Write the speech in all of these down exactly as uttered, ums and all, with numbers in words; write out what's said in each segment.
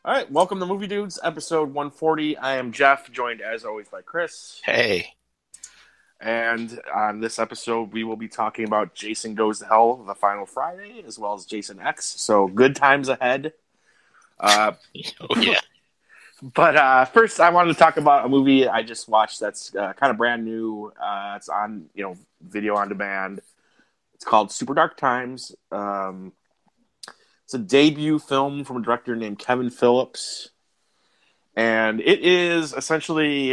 All right, welcome to Movie Dudes, episode one forty. I am Jeff, joined as always by Chris. Hey. And on this episode, we will be talking about Jason Goes to Hell, The Final Friday, as well as Jason X. So good times ahead. Uh, Oh, yeah. but uh, first, I wanted to talk about a movie I just watched that's uh, kind of brand new. Uh, it's on, you know, video on demand. It's called Super Dark Times. Um, It's a debut film from a director named Kevin Phillips. And it is essentially,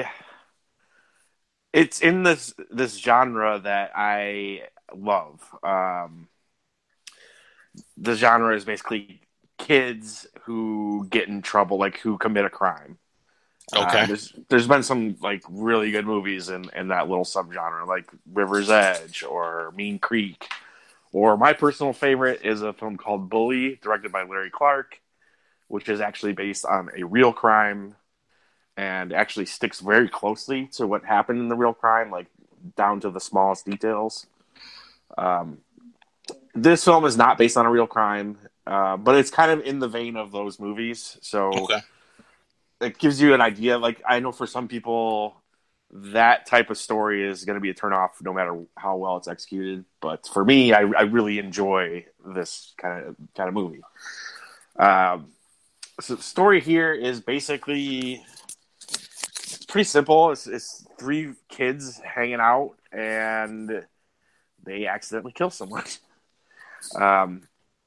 it's in this this genre that I love. Um, the genre is basically kids who get in trouble, like who commit a crime. Okay. Uh, there's there's been some like really good movies in, in that little subgenre, like River's Edge or Mean Creek. Or my personal favorite is a film called Bully, directed by Larry Clark, which is actually based on a real crime and actually sticks very closely to what happened in the real crime, like down to the smallest details. Um, this film is not based on a real crime, uh, but it's kind of in the vein of those movies. So Okay. it gives you an idea. Like, I know for some people, that type of story is going to be a turnoff no matter how well it's executed. But for me, I, I really enjoy this kind of kind of movie. Um, so the story here is basically pretty simple. It's, it's three kids hanging out and they accidentally kill someone. Um,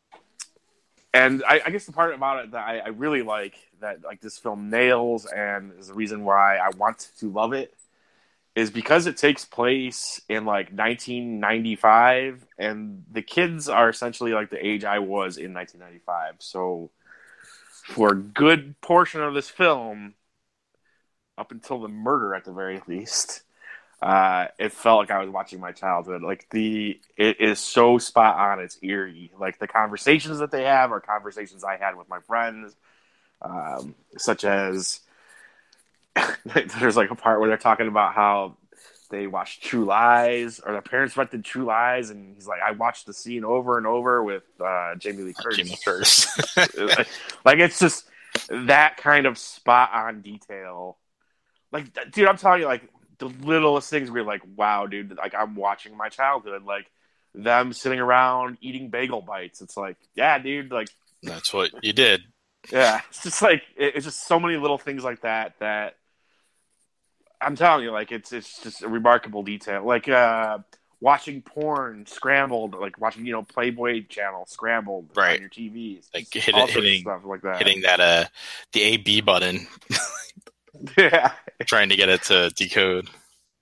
and I, I guess the part about it that I, I really like that like this film nails and is the reason why I want to love it is because it takes place in like nineteen ninety-five, and the kids are essentially like the age I was in nineteen ninety-five. So for a good portion of this film, up until the murder at the very least, uh, it felt like I was watching my childhood. Like the, it is so spot on. It's eerie. Like the conversations that they have are conversations I had with my friends, um, such as there's like a part where they're talking about how they watched True Lies, or their parents rented True Lies, and he's like, I watched the scene over and over with uh, Jamie Lee Curtis. Jamie Curtis. Like, it's just that kind of spot on detail. Like, dude, I'm telling you, like, the littlest things where you're like, wow, dude, like, I'm watching my childhood. Like, them sitting around eating bagel bites. It's like, yeah, dude, like, That's what you did. yeah. It's just like, it's just so many little things like that that I'm telling you, like, it's it's just a remarkable detail. Like, uh, watching porn scrambled, like watching, you know, Playboy Channel scrambled Right. on your T Vs. Like Just hit all it, sorts of hitting, stuff like that. hitting that, uh, the A B button, Yeah. trying to get it to decode.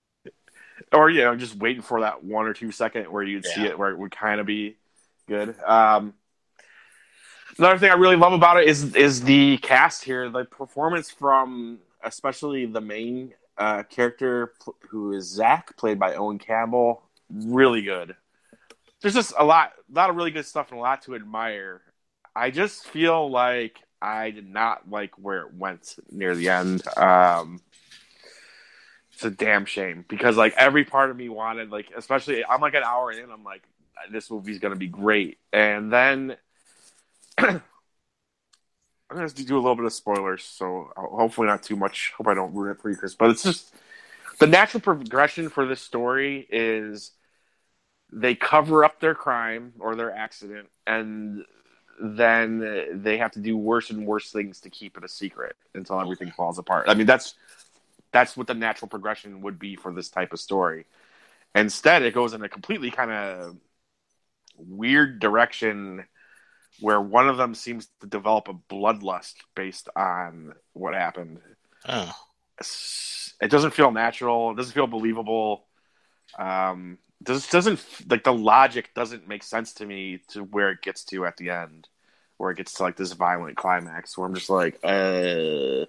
Or, you know, just waiting for that one or two second where you'd see Yeah. it, where it would kind of be good. Um, another thing I really love about it is is the cast here. The performance from especially the main uh, character, who is Zach, played by Owen Campbell, really good. There's just a lot, a lot of really good stuff and a lot to admire. I just feel like I did not like where it went near the end. Um, it's a damn shame because like every part of me wanted, like, especially I'm like an hour in, I'm like, this movie's gonna be great, and then I'm gonna do a little bit of spoilers, so hopefully not too much. Hope I don't ruin it for you, Chris. But it's just the natural progression for this story is they cover up their crime or their accident, and then they have to do worse and worse things to keep it a secret until everything falls apart. I mean, that's that's what the natural progression would be for this type of story. Instead, it goes in a completely kind of weird direction where one of them seems to develop a bloodlust based on what happened. Oh. It doesn't feel natural. It doesn't feel believable. Um, this doesn't, like, the logic doesn't make sense to me to where it gets to at the end, where it gets to like this violent climax where I'm just like, uh,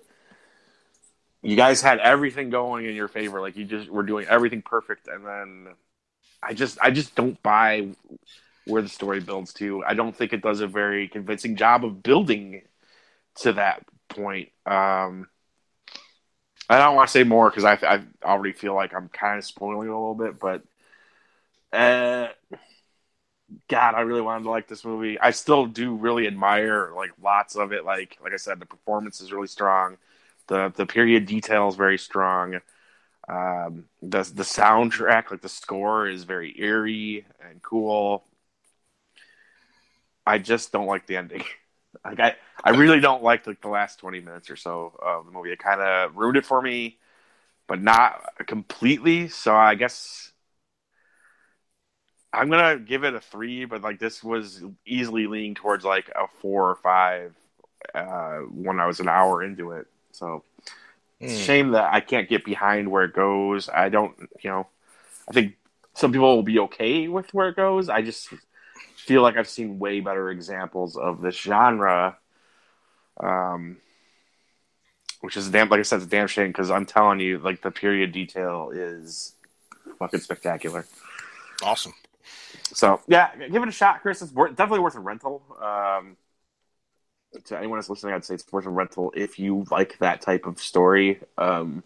you guys had everything going in your favor. Like, you just were doing everything perfect. And then I just, I just don't buy where the story builds to. I don't think it does a very convincing job of building to that point. Um, I don't want to say more because I, I already feel like I'm kind of spoiling it a little bit, but uh, God, I really wanted to like this movie. I still do really admire like lots of it. Like like I said, the performance is really strong. The the period detail is very strong. Um, the the soundtrack, like the score, is very eerie and cool. I just don't like the ending. Like I, I really don't like like the last twenty minutes or so of the movie. It kind of ruined it for me, but not completely. So I guess I'm gonna give it a three. But like this was easily leaning towards like a four or five uh, when I was an hour into it. So it's a Hmm. shame that I can't get behind where it goes. I don't, you know, I think some people will be okay with where it goes. I just feel like I've seen way better examples of this genre, um, which is damn, like I said, it's a damn shame because I'm telling you, like the period detail is fucking spectacular. Awesome. So yeah, give it a shot, Chris. It's worth, definitely worth a rental. Um, to anyone that's listening, I'd say it's worth a rental if you like that type of story. Um,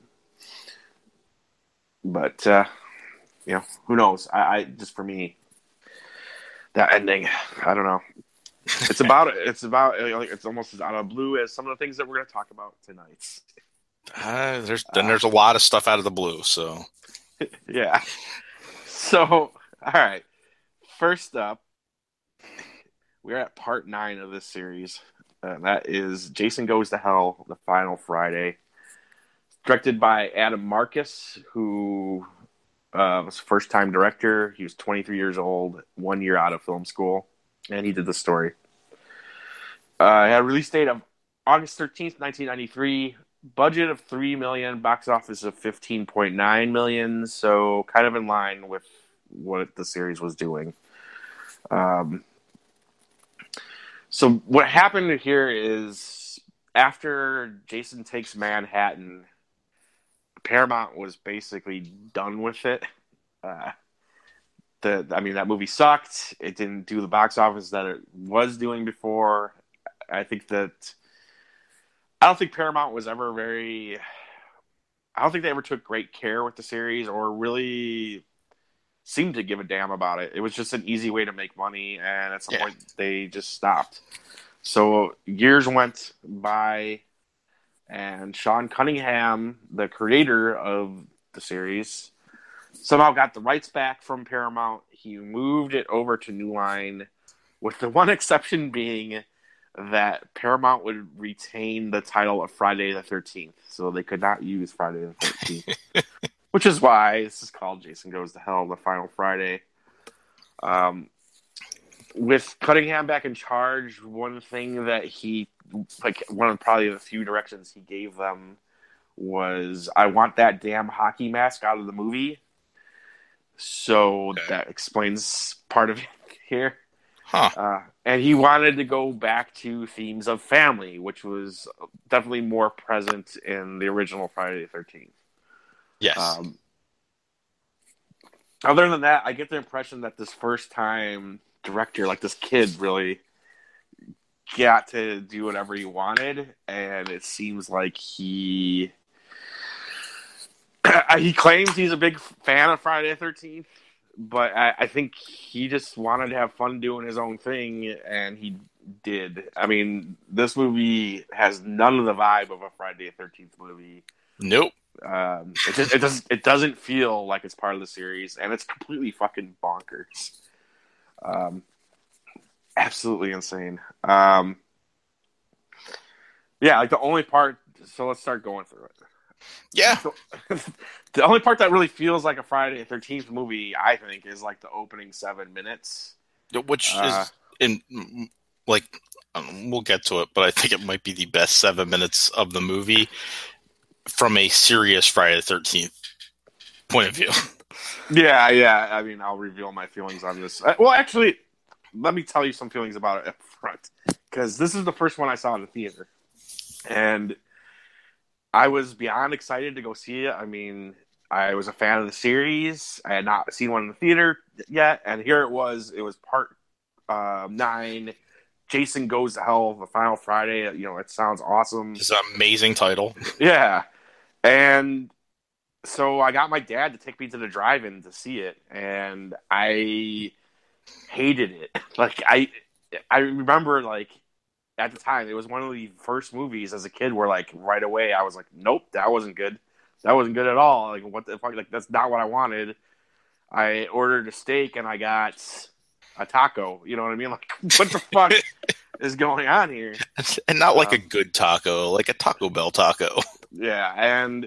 but uh, you know, who knows? I, I just for me, that ending, I don't know. It's about it's about like it's almost as out of blue as some of the things that we're going to talk about tonight. Uh, there's then Uh, there's a lot of stuff out of the blue. So yeah. So, all right. First up, we're at part nine of this series. And that is Jason Goes to Hell, the final Friday. Directed by Adam Marcus, who uh, was a first time director. He was twenty-three years old, one year out of film school, and he did the story. Uh, it had a release date of August thirteenth, nineteen ninety-three. Budget of three million dollars, box office of fifteen point nine million dollars, so kind of in line with what the series was doing. Um, so what happened here is after Jason Takes Manhattan, Paramount was basically done with it. Uh, the I mean, that movie sucked. It didn't do the box office that it was doing before. I think that I don't think Paramount was ever very. I don't think they ever took great care with the series or really seemed to give a damn about it. It was just an easy way to make money, and at some yeah, point they just stopped. So years went by, and Sean Cunningham, the creator of the series, somehow got the rights back from Paramount. He moved it over to New Line, with the one exception being that Paramount would retain the title of Friday the thirteenth, so they could not use Friday the thirteenth, which is why this is called Jason Goes to Hell, the final Friday. Um, with Cunningham back in charge, one thing that he, like, one of probably the few directions he gave them was, I want that damn hockey mask out of the movie. So okay. that explains part of it here. Huh. Uh, and he wanted to go back to themes of family, which was definitely more present in the original Friday the thirteenth. Yes. Um, other than that, I get the impression that this first time director, like this kid, really got to do whatever he wanted, and it seems like he he claims he's a big fan of Friday the thirteenth, but I, I think he just wanted to have fun doing his own thing, and he did. I mean, this movie has none of the vibe of a Friday the thirteenth movie. Nope. Um, it just it doesn't it doesn't feel like it's part of the series, and it's completely fucking bonkers. Um, absolutely insane. Um, yeah, like the only part. So let's start going through it. Yeah. So, the only part that really feels like a Friday the thirteenth movie, I think, is like the opening seven minutes. Which Uh, is in like um, we'll get to it, but I think it might be the best seven minutes of the movie from a serious Friday the thirteenth point of view. yeah, yeah. I mean, I'll reveal my feelings on this. Uh, well, actually, let me tell you some feelings about it up front, because this is the first one I saw in the theater, and I was beyond excited to go see it. I mean, I was a fan of the series. I had not seen one in the theater yet, and here it was. It was part uh, nine. Jason Goes to Hell, the final Friday. You know, it sounds awesome. It's an amazing title. Yeah, and so I got my dad to take me to the drive-in to see it, and I hated it. Like I, I remember like at the time it was one of the first movies as a kid where like right away I was like, nope, that wasn't good. That wasn't good at all. Like what the fuck? Like that's not what I wanted. I ordered a steak and I got a taco. You know what I mean? Like what the fuck is going on here? And not like um, a good taco, like a Taco Bell taco. Yeah, and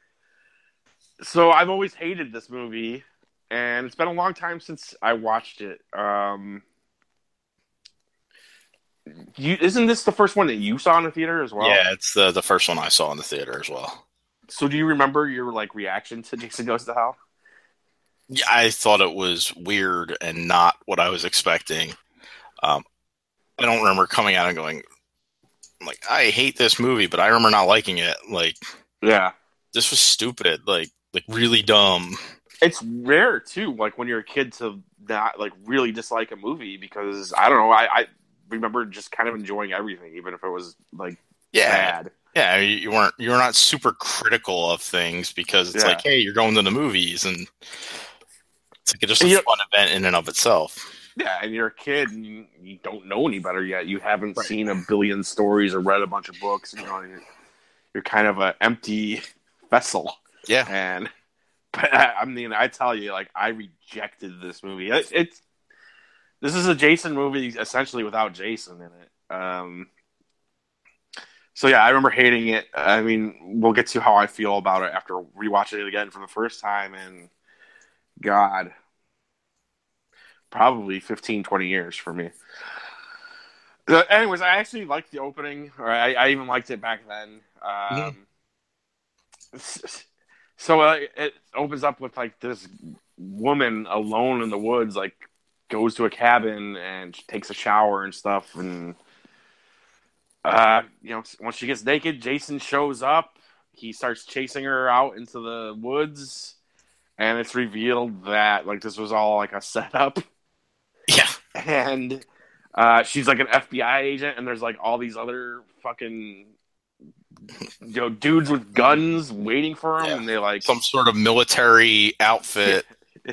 so I've always hated this movie, and it's been a long time since I watched it. Um, you, isn't this the first one that you saw in the theater as well? Yeah, it's the the first one I saw in the theater as well. So do you remember your like reaction to Jason Goes to Hell? Yeah, I thought it was weird and not what I was expecting. Um, I don't remember coming out and going, like, I hate this movie, but I remember not liking it. Like, Yeah, this was stupid. Like, like really dumb. it's rare too. Like when you're a kid to not like really dislike a movie because I don't know. I, I remember just kind of enjoying everything, even if it was like Yeah, bad. yeah. You you weren't you're not super critical of things because it's Yeah. like, hey, you're going to the movies, and it's like just a And you- fun event in and of itself. Yeah, and you're a kid and you, you don't know any better yet. You haven't Right. seen a billion stories or read a bunch of books. You know, you're, you're kind of an empty vessel. Yeah, And but I, I mean, I tell you, like I rejected this movie. It, it's this is a Jason movie essentially without Jason in it. Um, so yeah, I remember hating it. I mean, we'll get to how I feel about it after rewatching it again for the first time. And God, probably fifteen, twenty years for me. Uh, anyways, I actually liked the opening, or I, I even liked it back then. Um, Mhm. So uh, it opens up with like this woman alone in the woods, like goes to a cabin and takes a shower and stuff, and uh, you know, once she gets naked, Jason shows up. He starts chasing her out into the woods, and it's revealed that like this was all like a setup. yeah, And uh, she's like an F B I agent, and there's like all these other fucking you know dudes with guns waiting for him, Yeah. and they like some sort of military outfit.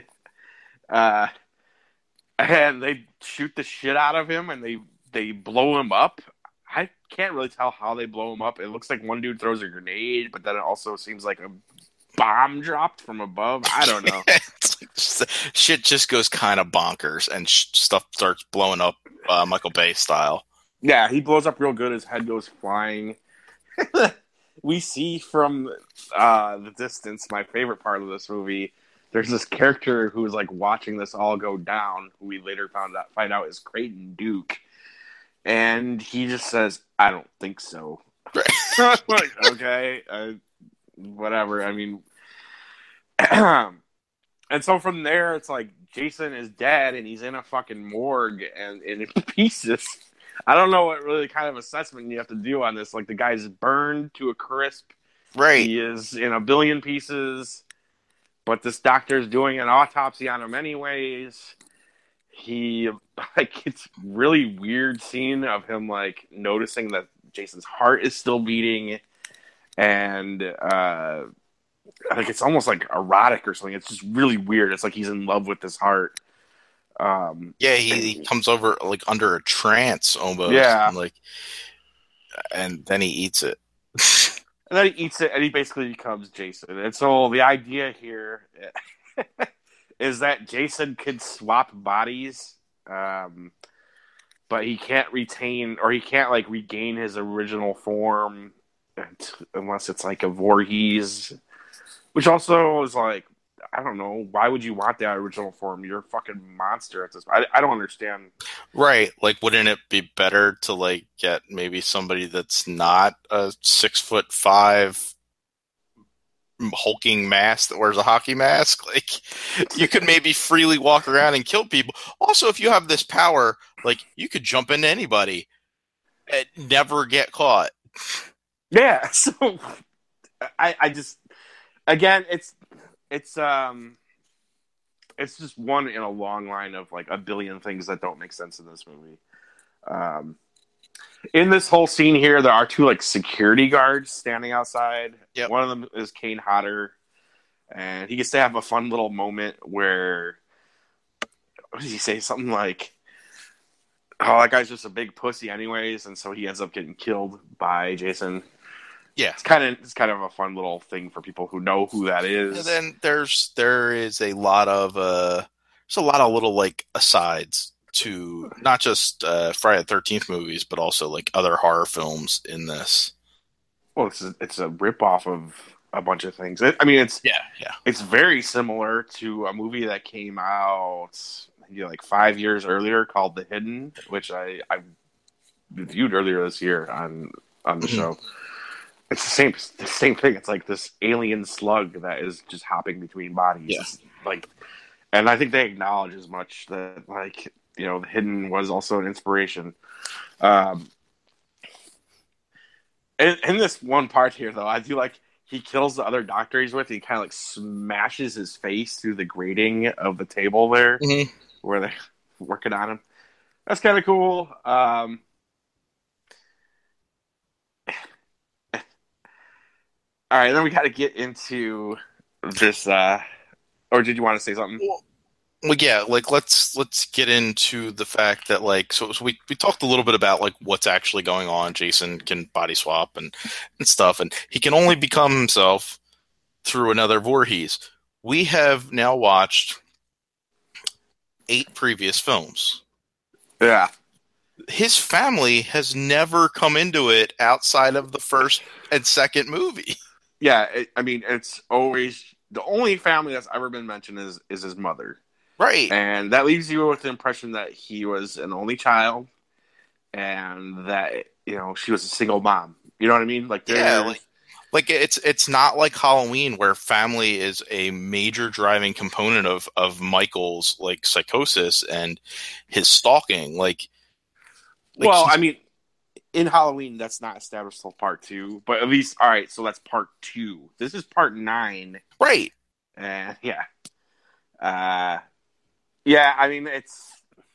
uh, and they shoot the shit out of him, and they they blow him up. I can't really tell how they blow him up. It looks like one dude throws a grenade, but then it also seems like a bomb dropped from above. I don't know. It's like just, shit just goes kind of bonkers, and sh- stuff starts blowing up uh, Michael Bay style. Yeah, he blows up real good. His head goes flying. We see from uh, the distance, my favorite part of this movie, there's this character who's like watching this all go down, who we later found out find out is Creighton Duke. And he just says, I don't think so. Right. Like, okay, uh, whatever. I mean, and so from there, it's like Jason is dead and he's in a fucking morgue and, and in pieces. I don't know what really kind of assessment you have to do on this. Like the guy's burned to a crisp. Right. He is in a billion pieces, but this doctor's doing an autopsy on him anyways. He like it's really weird scene of him like noticing that Jason's heart is still beating, and uh, like it's almost like erotic or something. It's just really weird. It's like he's in love with his heart. Um, Yeah, he, he comes over like under a trance almost. Yeah. And, like, and then he eats it. And then he eats it, and he basically becomes Jason. And so the idea here is that Jason could swap bodies, um, but he can't retain, or he can't like regain his original form unless it's like a Voorhees, which also is like, I don't know, why would you want that original form? You're a fucking monster at this point. I, I don't understand. Right. Like, wouldn't it be better to like get maybe somebody that's not a six foot five hulking mask that wears a hockey mask? Like, you could maybe freely walk around and kill people. Also, if you have this power, like, you could jump into anybody and never get caught. Yeah, so I, I just, again, it's, it's, um, it's just one in a long line of like a billion things that don't make sense in this movie. Um, in this whole scene here, there are two like security guards standing outside. Yep. One of them is Kane Hodder, and he gets to have a fun little moment where what did he say? Something like, "Oh, that guy's just a big pussy, anyways," and so he ends up getting killed by Jason. Yeah. It's kind of it's kind of a fun little thing for people who know who that is. And then there's there is a lot of uh, there's a lot of little like asides to not just uh, Friday the thirteenth movies, but also like other horror films in this. Well, it's a, it's a rip off of a bunch of things. It, I mean, it's Yeah, yeah. it's very similar to a movie that came out maybe like five years earlier called The Hidden, which I I reviewed earlier this year on on the Mhm. show. It's the same the same thing. It's like this alien slug that is just hopping between bodies. Yeah. It's like, and I think they acknowledge as much that, like, you know, The Hidden was also an inspiration. Um, in, in this one part here, though, I do like he kills the other doctor he's with. And he kind of like smashes his face through the grating of the table there Mhm. where they're working on him. That's kind of cool. Um, all right, then we got to get into this. Uh, or did you want to say something? Well, well, yeah, like let's let's get into the fact that like so, so we we talked a little bit about like what's actually going on. Jason can body swap and and stuff, and he can only become himself through another Voorhees. We have now watched eight previous films. Yeah. His family has never come into it outside of the first and second movie. Yeah, it, I mean, it's always the only family that's ever been mentioned is is his mother, Right. and that leaves you with the impression that he was an only child, and that, you know, she was a single mom. You know what I mean? Like, Yeah, there's- like, like it's it's not like Halloween where family is a major driving component of of Michael's like psychosis and his stalking. Like, like well, he's- I mean, in Halloween, that's not established till part two, but at least, all right, so that's part two. This is part nine, right. and yeah, uh, yeah. I mean, it's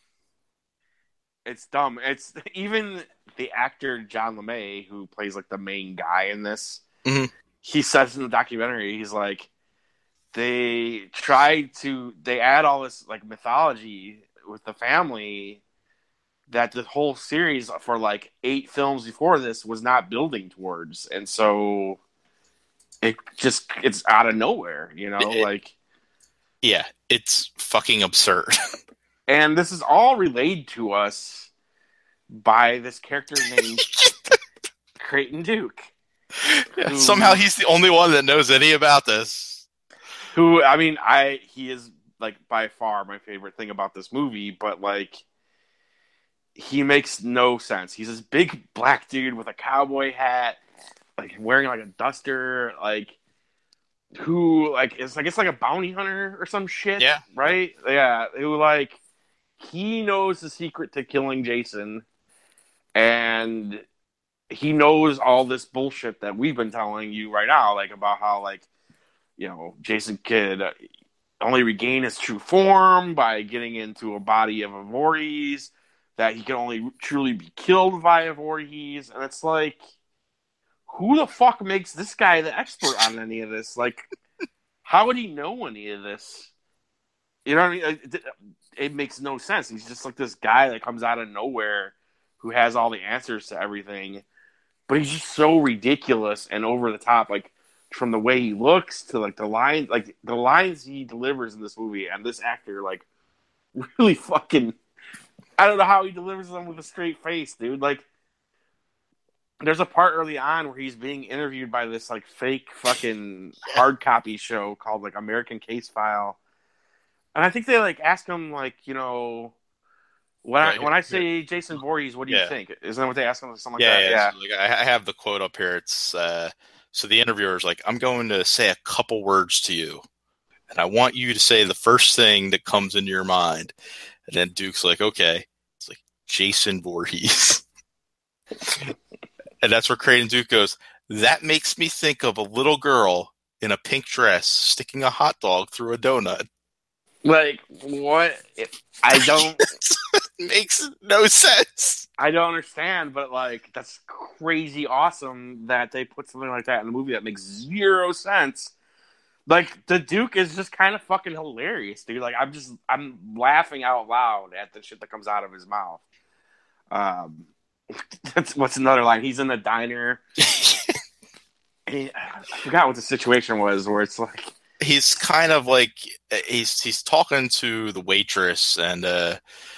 it's dumb. It's even the actor John LeMay, who plays like the main guy in this. Mhm. He says in the documentary, he's like, they tried to, they add all this like mythology with the family that the whole series for like eight films before this was not building towards, and so it just it's out of nowhere, you know, It- like. Yeah, it's fucking absurd. And this is all relayed to us by this character named Creighton Duke. Yeah, Who- somehow he's the only one that knows any about this. Who, I mean, I he is like by far my favorite thing about this movie, but like he makes no sense. He's this big black dude with a cowboy hat, like wearing like a duster, like who like is I guess like a bounty hunter or some shit. Yeah. Right? Yeah. Who like he knows the secret to killing Jason, and he knows all this bullshit that we've been telling you right now, like about how, like, you know, Jason could only regain his true form by getting into a body of a Voorhees, that he can only truly be killed by a Voorhees, and it's like, who the fuck makes this guy the expert on any of this? Like, how would he know any of this? You know what I mean? It, it makes no sense. He's just like this guy that comes out of nowhere who has all the answers to everything. But he's just so ridiculous and over the top, like from the way he looks to like the lines, like the lines he delivers in this movie, and this actor, like, really fucking, I don't know how he delivers them with a straight face, dude. Like, there's a part early on where he's being interviewed by this like fake fucking hard copy show called like American Case File, and I think they like ask him like, you know, when Right. I when I say Jason Voorhees, what do you Yeah. think? Isn't that what they ask him? Something like Yeah, that. yeah. Yeah. So, like, I I have the quote up here. It's uh, so the interviewer's like, "I'm going to say a couple words to you, and I want you to say the first thing that comes into your mind." And then Duke's like, "Okay." It's like Jason Voorhees, and that's where Creighton Duke goes. That makes me think of a little girl in a pink dress sticking a hot dog through a donut. Like, what? I don't. Makes no sense. I don't understand, but like that's crazy awesome that they put something like that in a movie that makes zero sense. Like the Duke is just kind of fucking hilarious, dude. Like I'm just I'm laughing out loud at the shit that comes out of his mouth. Um, that's what's another line. He's in the diner. he, I forgot what the situation was where it's like he's kind of like he's he's talking to the waitress and uh,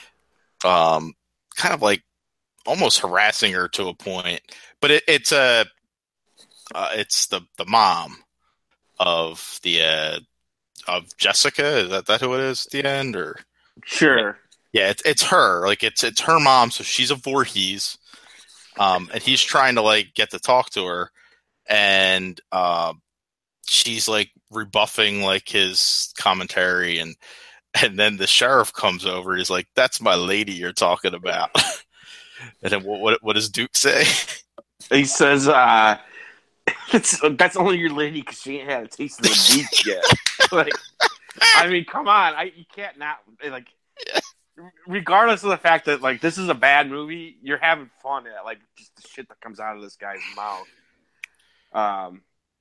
um, kind of like almost harassing her to a point. But it, it's a uh, uh, it's the the mom of the uh, of Jessica. Is that that who it is at the end? Or sure, yeah, it's it's her. Like it's it's her mom. So she's a Voorhees, um, and he's trying to like get to talk to her, and uh, she's like rebuffing like his commentary, and and then the sheriff comes over. He's like, "That's my lady you're talking about." And then what what, what does Duke say? He says, uh, "That's that's only your lady because she ain't had a taste of the beach yet." Like, I mean, come on, I you can't not like. Regardless of the fact that like this is a bad movie, you're having fun at like just the shit that comes out of this guy's mouth. Um.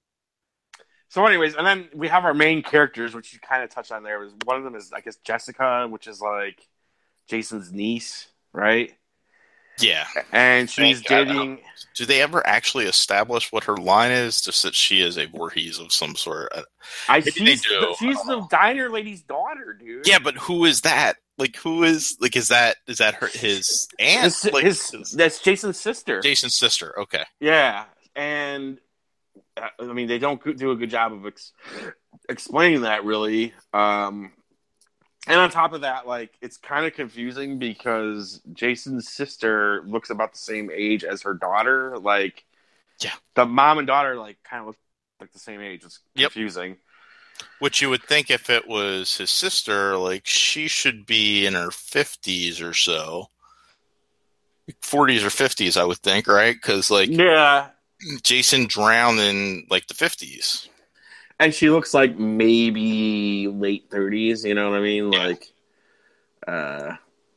So, anyways, and then we have our main characters, which you kind of touched on there. Was one of them is I guess Jessica, which is like Jason's niece, right? Yeah, and she's dating. Do they ever actually establish what her line is? Just that she is a Voorhees of some sort. I she's, the, she's the diner lady's daughter, dude. Yeah, but who is that? Like, who is like? Is that is that her his aunt? His, like, his, that's Jason's sister. Jason's sister. Okay. Yeah, and I mean they don't do a good job of ex- explaining that really. Um, And on top of that, like, it's kind of confusing because Jason's sister looks about the same age as her daughter. Like, yeah, the mom and daughter, like, kind of look like the same age. It's confusing. Yep. Which you would think if it was his sister, like, she should be in her fifties or so. forties or fifties, I would think, right? Because, like, yeah, Jason drowned in, like, the fifties. And she looks like maybe late thirties, you know what I mean? Yeah. Like, uh,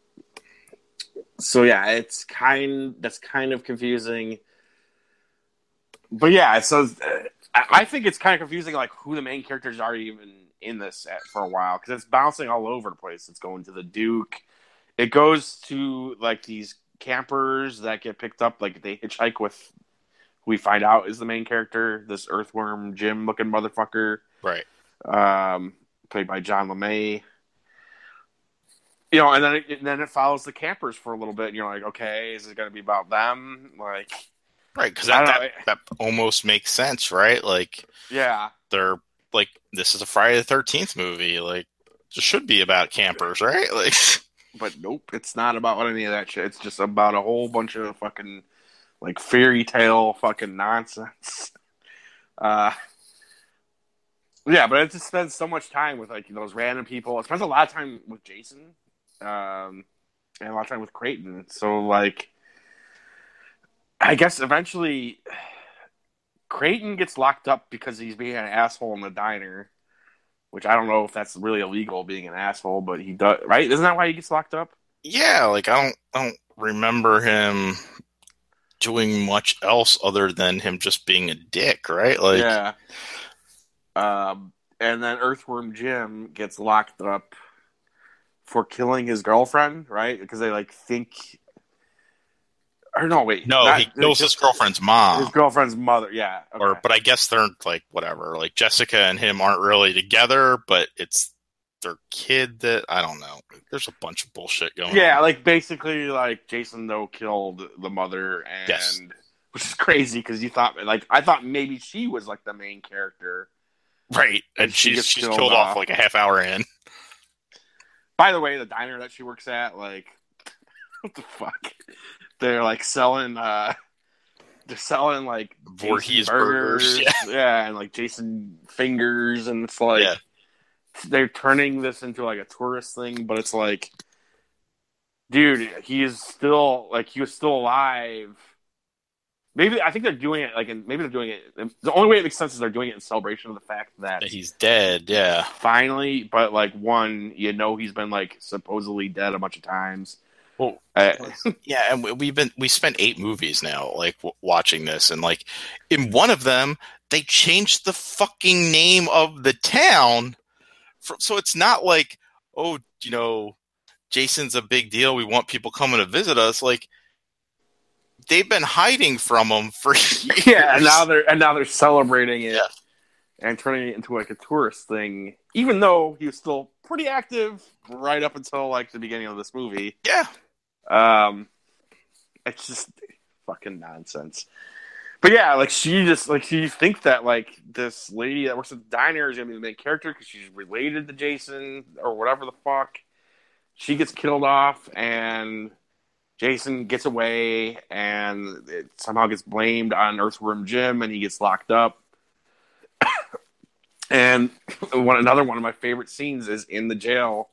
so yeah, it's kind, that's kind of confusing. But yeah, so uh, I think it's kind of confusing, like, who the main characters are even in this at, for a while, because it's bouncing all over the place. It's going to the Duke. It goes to, like, these campers that get picked up, like, they hitchhike with we find out is the main character, this Earthworm Jim looking motherfucker. Right. Um, played by John LeMay. You know, and then it, and then it follows the campers for a little bit, and you're like, okay, is it going to be about them? Like, right, because that, that, that almost makes sense, right? Like, yeah. They're, like, this is a Friday the thirteenth movie. Like, it should be about campers, right? Like, but nope, it's not about any of that shit. It's just about a whole bunch of fucking like fairy tale fucking nonsense. Uh, yeah, but it just spends so much time with like those random people. It spends a lot of time with Jason, um, and a lot of time with Creighton. So like, I guess eventually Creighton gets locked up because he's being an asshole in the diner, which I don't know if that's really illegal being an asshole, but he does, right? Isn't that why he gets locked up? Yeah, like I don't, I don't remember him doing much else other than him just being a dick, right? Like, yeah. Um, and then Earthworm Jim gets locked up for killing his girlfriend, right? Because they like think, or no, wait, no, not, he kills his girlfriend's mom, his girlfriend's mother. Yeah, okay. Or, but I guess they're like whatever. Like Jessica and him aren't really together, but it's their kid that I don't know. There's a bunch of bullshit going yeah, on. Yeah, like basically, like Jason though killed the mother, and yes. which is crazy because you thought like I thought maybe she was like the main character, right? And, and she she's she's killed, killed off. off like a half hour in. By the way, the diner that she works at, like, what the fuck? They're like selling, uh, they're selling like Voorhees burgers, burgers. Yeah. yeah, and like Jason fingers, and it's like. Yeah. They're turning this into like a tourist thing, but it's like, dude, he is still like he was still alive. Maybe I think they're doing it like, in, maybe they're doing it. The only way it makes sense is they're doing it in celebration of the fact that, that he's dead. Yeah, finally. But like, one, you know, he's been like supposedly dead a bunch of times. Well, uh, yeah, and we've been we spent eight movies now, like w- watching this, and like in one of them, they changed the fucking name of the town. For, so it's not like, oh, you know, Jason's a big deal. We want people coming to visit us. Like, they've been hiding from him for years. Yeah, and now they're and now they're celebrating it Yeah. and turning it into like a tourist thing. Even though he was still pretty active right up until like the beginning of this movie. Yeah. Um, it's just fucking nonsense. But yeah, like she just like she thinks that like this lady that works at the diner is gonna be the main character because she's related to Jason or whatever the fuck. She gets killed off, and Jason gets away, and it somehow gets blamed on Earthworm Jim, and he gets locked up. And one another one of my favorite scenes is in the jail.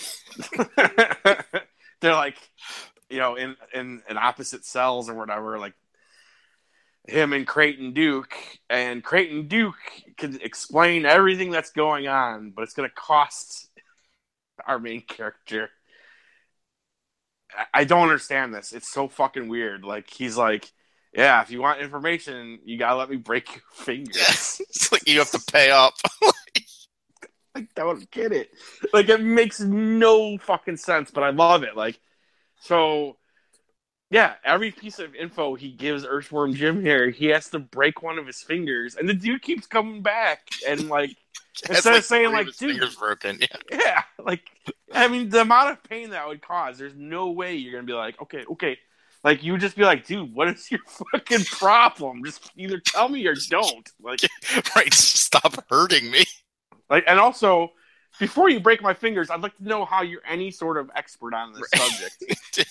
They're like, you know, in, in in opposite cells or whatever, like him and Creighton Duke, and Creighton Duke can explain everything that's going on, but it's going to cost our main character. I don't understand this. It's so fucking weird. Like, he's like, yeah, if you want information, you gotta let me break your fingers. Yes. It's like you have to pay up. I don't get it. Like, it makes no fucking sense, but I love it. Like, so, yeah, every piece of info he gives Earthworm Jim here, he has to break one of his fingers, and the dude keeps coming back, and, like, instead like of saying, like, dude, fingers broken. Yeah. yeah, like, I mean, the amount of pain that would cause, there's no way you're gonna be like, okay, okay. Like, you would just be like, dude, what is your fucking problem? Just either tell me or don't. Like, right, stop hurting me. Like, and also, before you break my fingers, I'd like to know how you're any sort of expert on this right. subject.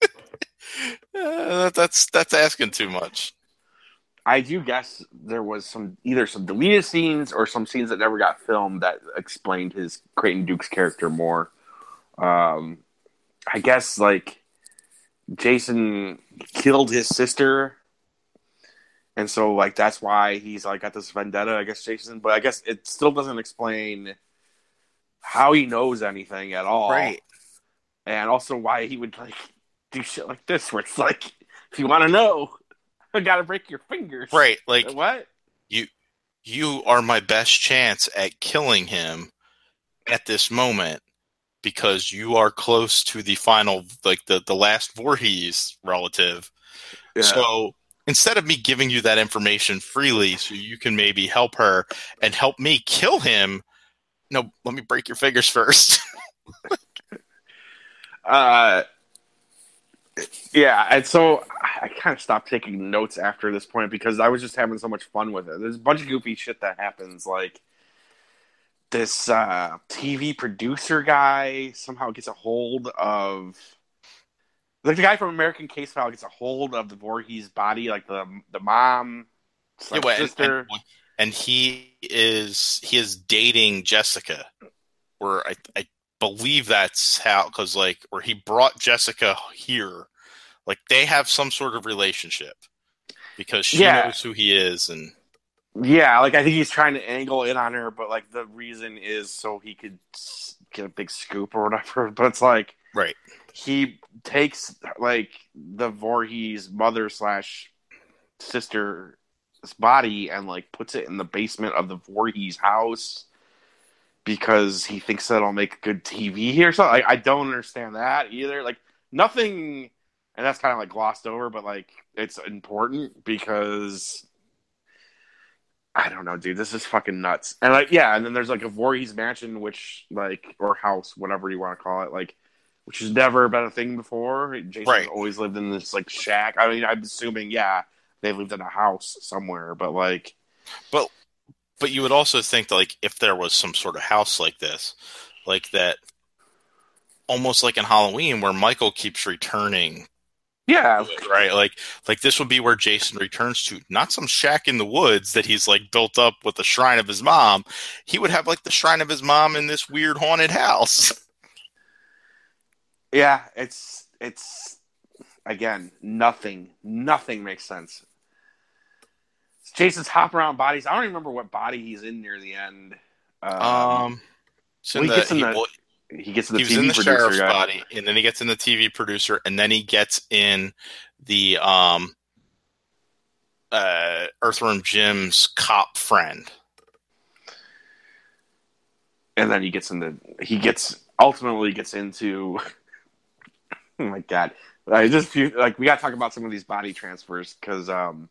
uh, that's that's asking too much. I do guess there was some either some deleted scenes or some scenes that never got filmed that explained his Creighton Duke's character more. Um, I guess like Jason killed his sister, and so like that's why he's like got this vendetta against Jason. But I guess it still doesn't explain how he knows anything at all, right? And also why he would like do shit like this, where it's like, if you want to know, I gotta break your fingers, right? Like what? You, you are my best chance at killing him at this moment, because you are close to the final, like the, the last Voorhees relative. Yeah. So instead of me giving you that information freely so you can maybe help her and help me kill him, no, let me break your fingers first. uh, yeah, and so I kind of stopped taking notes after this point because I was just having so much fun with it. There's a bunch of goofy shit that happens, like this uh, T V producer guy somehow gets a hold of, like the guy from American Case File gets a hold of the Voorhees body, like the the mom, yeah, well, sister, and, and, and he is he is dating Jessica, or I I believe that's how, because like, or he brought Jessica here, like they have some sort of relationship because she yeah. knows who he is. And yeah, like I think he's trying to angle in on her, but like the reason is so he could get a big scoop or whatever. But it's like, right, he takes like the Voorhees mother slash sister's body and like puts it in the basement of the Voorhees house because he thinks that'll make good T V here. So like, I don't understand that either. Like nothing, and that's kind of like glossed over, but like it's important because I don't know, dude. This is fucking nuts. And like, yeah, and then there's like a Voorhees mansion, which like, or house, whatever you want to call it, like, which has never been a thing before. Jason's right. always lived in this like shack. I mean, I'm assuming, yeah, they lived in a house somewhere, but like, but but you would also think that, like, if there was some sort of house like this, like that, almost like in Halloween, where Michael keeps returning. Yeah, right. Like, like this would be where Jason returns to, not some shack in the woods that he's like built up with the shrine of his mom. He would have like the shrine of his mom in this weird haunted house. Yeah, it's it's again nothing, nothing makes sense. Jason's hopping around bodies. I don't even remember what body he's in near the end. Um, um well, he, the, gets in he, the, well, he gets in the he T V was in the producer sheriff's guy. body, and then he gets in the T V producer, and then he gets in the um uh, Earthworm Jim's cop friend. And then he gets into he gets ultimately gets into oh my god, I just like we got to talk about some of these body transfers because um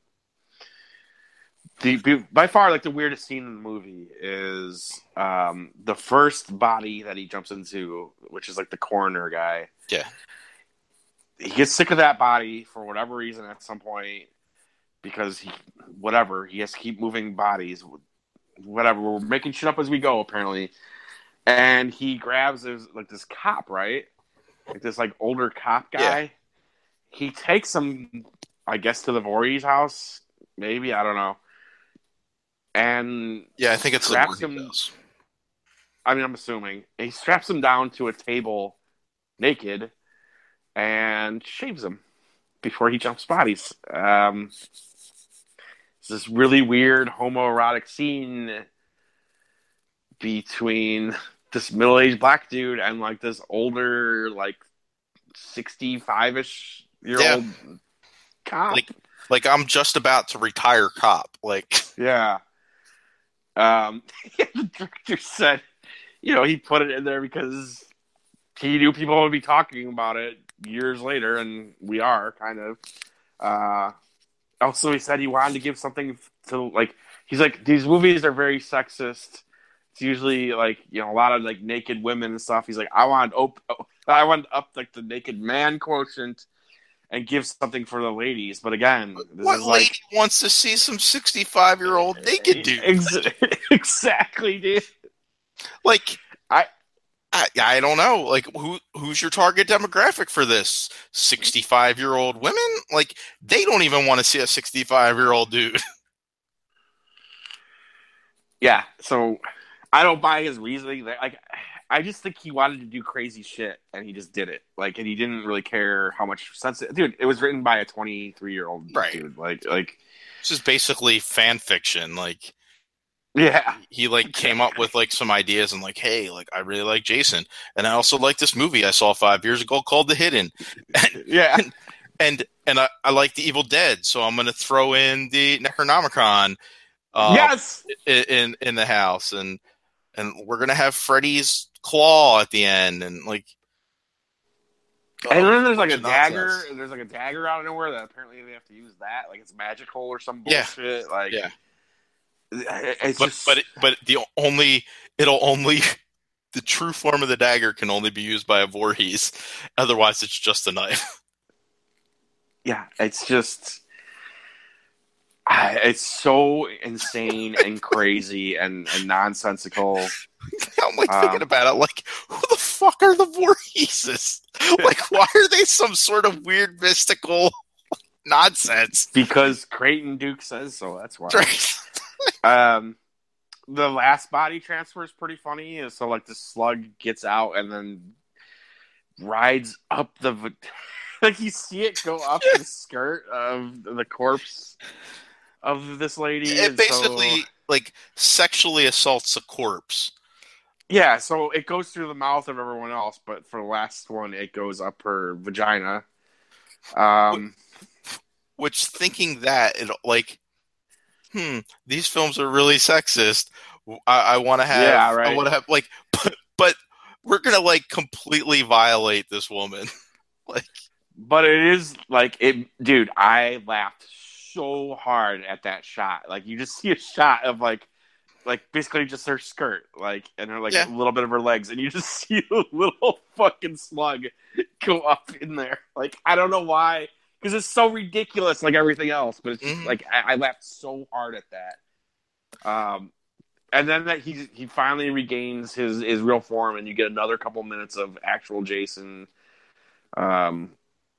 the by far like the weirdest scene in the movie is um the first body that he jumps into, which is like the coroner guy. Yeah, he gets sick of that body for whatever reason at some point because he whatever he has to keep moving bodies, whatever. We're making shit up as we go apparently. And he grabs his, like this cop, right? Like this like older cop guy. Yeah. He takes him, I guess, to the Voorhees house. Maybe, I don't know. And yeah, I think it's straps the him. house. I mean, I'm assuming he straps him down to a table, naked, and shaves him before he jumps bodies. Um, it's this really weird homoerotic scene between this middle-aged black dude and like this older, like sixty-five-ish year yeah. old cop. Like, like I'm just about to retire cop. Like, yeah. Um, the director said, you know, he put it in there because he knew people would be talking about it years later, and we are kind of. Uh, also, he said he wanted to give something to like. He's like, these movies are very sexist. It's usually like, you know, a lot of like naked women and stuff. He's like, I want op- I want up like the naked man quotient and give something for the ladies. But again, this what is lady like, wants to see some sixty-five year old naked dude? Ex- exactly, dude. Like, I, I, I don't know. Like, who who's your target demographic for this? sixty-five year old women? Like, they don't even want to see a sixty-five year old dude. Yeah. So I don't buy his reasoning. Like, I just think he wanted to do crazy shit, and he just did it. Like, and he didn't really care how much sense. It, dude, it was written by a twenty-three year old right. dude. Like, like this is basically fan fiction. Like, yeah, he like came up with like some ideas and like, hey, like I really like Jason, and I also like this movie I saw five years ago called The Hidden. And, yeah, and and, and I, I like The Evil Dead, so I'm gonna throw in the Necronomicon. Uh, yes, in in the house, and and we're gonna have Freddy's claw at the end, and like, and then there's like a nonsense. dagger. There's like a dagger out of nowhere that apparently they have to use that, like it's magical or some Yeah. bullshit. Like, yeah, it's but just, but it, but the only it'll only the true form of the dagger can only be used by a Voorhees. Otherwise, it's just a knife. yeah, it's just. It's so insane and crazy and, and nonsensical. I'm like thinking um, about it, like, who the fuck are the Voorheeses? Like, why are they some sort of weird mystical nonsense? Because Creighton Duke says so. That's why. Right. um, the last body transfer is pretty funny. So, like, the slug gets out and then rides up the. Like, you see it go up the skirt of the corpse of this lady. It basically so, like sexually assaults a corpse. Yeah, so it goes through the mouth of everyone else, but for the last one, it goes up her vagina. Um, which thinking that it like, hmm, these films are really sexist. I, I want to have, yeah, right. I want to have like, but, but we're gonna like completely violate this woman. Like, but it is like it, dude. I laughed so hard at that shot. Like, you just see a shot of like like basically just her skirt, like, and her like yeah. a little bit of her legs, and you just see a little fucking slug go up in there. Like, I don't know why, because it's so ridiculous, like everything else. But it's just mm-hmm. like I, I laughed so hard at that. Um, and then that he he finally regains his his real form, and you get another couple minutes of actual Jason. Um.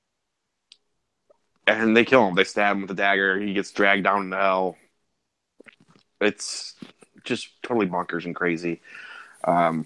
And they kill him. They stab him with a dagger. He gets dragged down into hell. It's just totally bonkers and crazy. Um,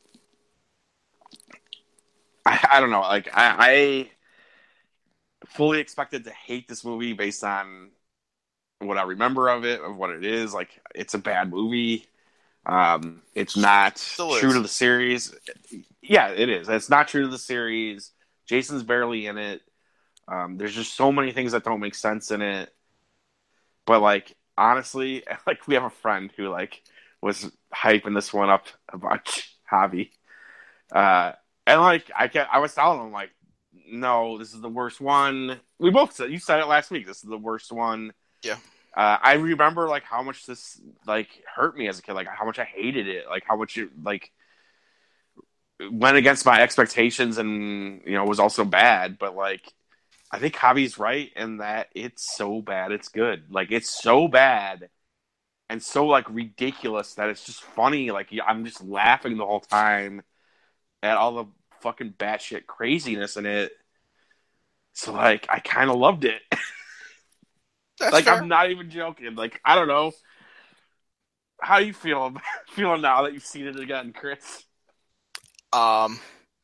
I, I don't know. Like, I, I fully expected to hate this movie based on what I remember of it, of what it is. Like, it's a bad movie. Um, it's not Still true is. to the series. Yeah, it is. It's not true to the series. Jason's barely in it. Um, there's just so many things that don't make sense in it. But like honestly, like we have a friend who like was hyping this one up about Javi. Uh, and like I kept, I was telling him like, no, this is the worst one. We both said you said it last week. This is the worst one. Yeah. Uh, I remember like how much this like hurt me as a kid, like how much I hated it, like how much it like went against my expectations, and you know was also bad. But like I think Javi's right in that it's so bad it's good. Like it's so bad and so like ridiculous that it's just funny. Like I'm just laughing the whole time at all the fucking batshit craziness in it. So like I kind of loved it. That's like fair. I'm not even joking. Like I don't know. How you feel feeling now that you've seen it again, Chris? Um,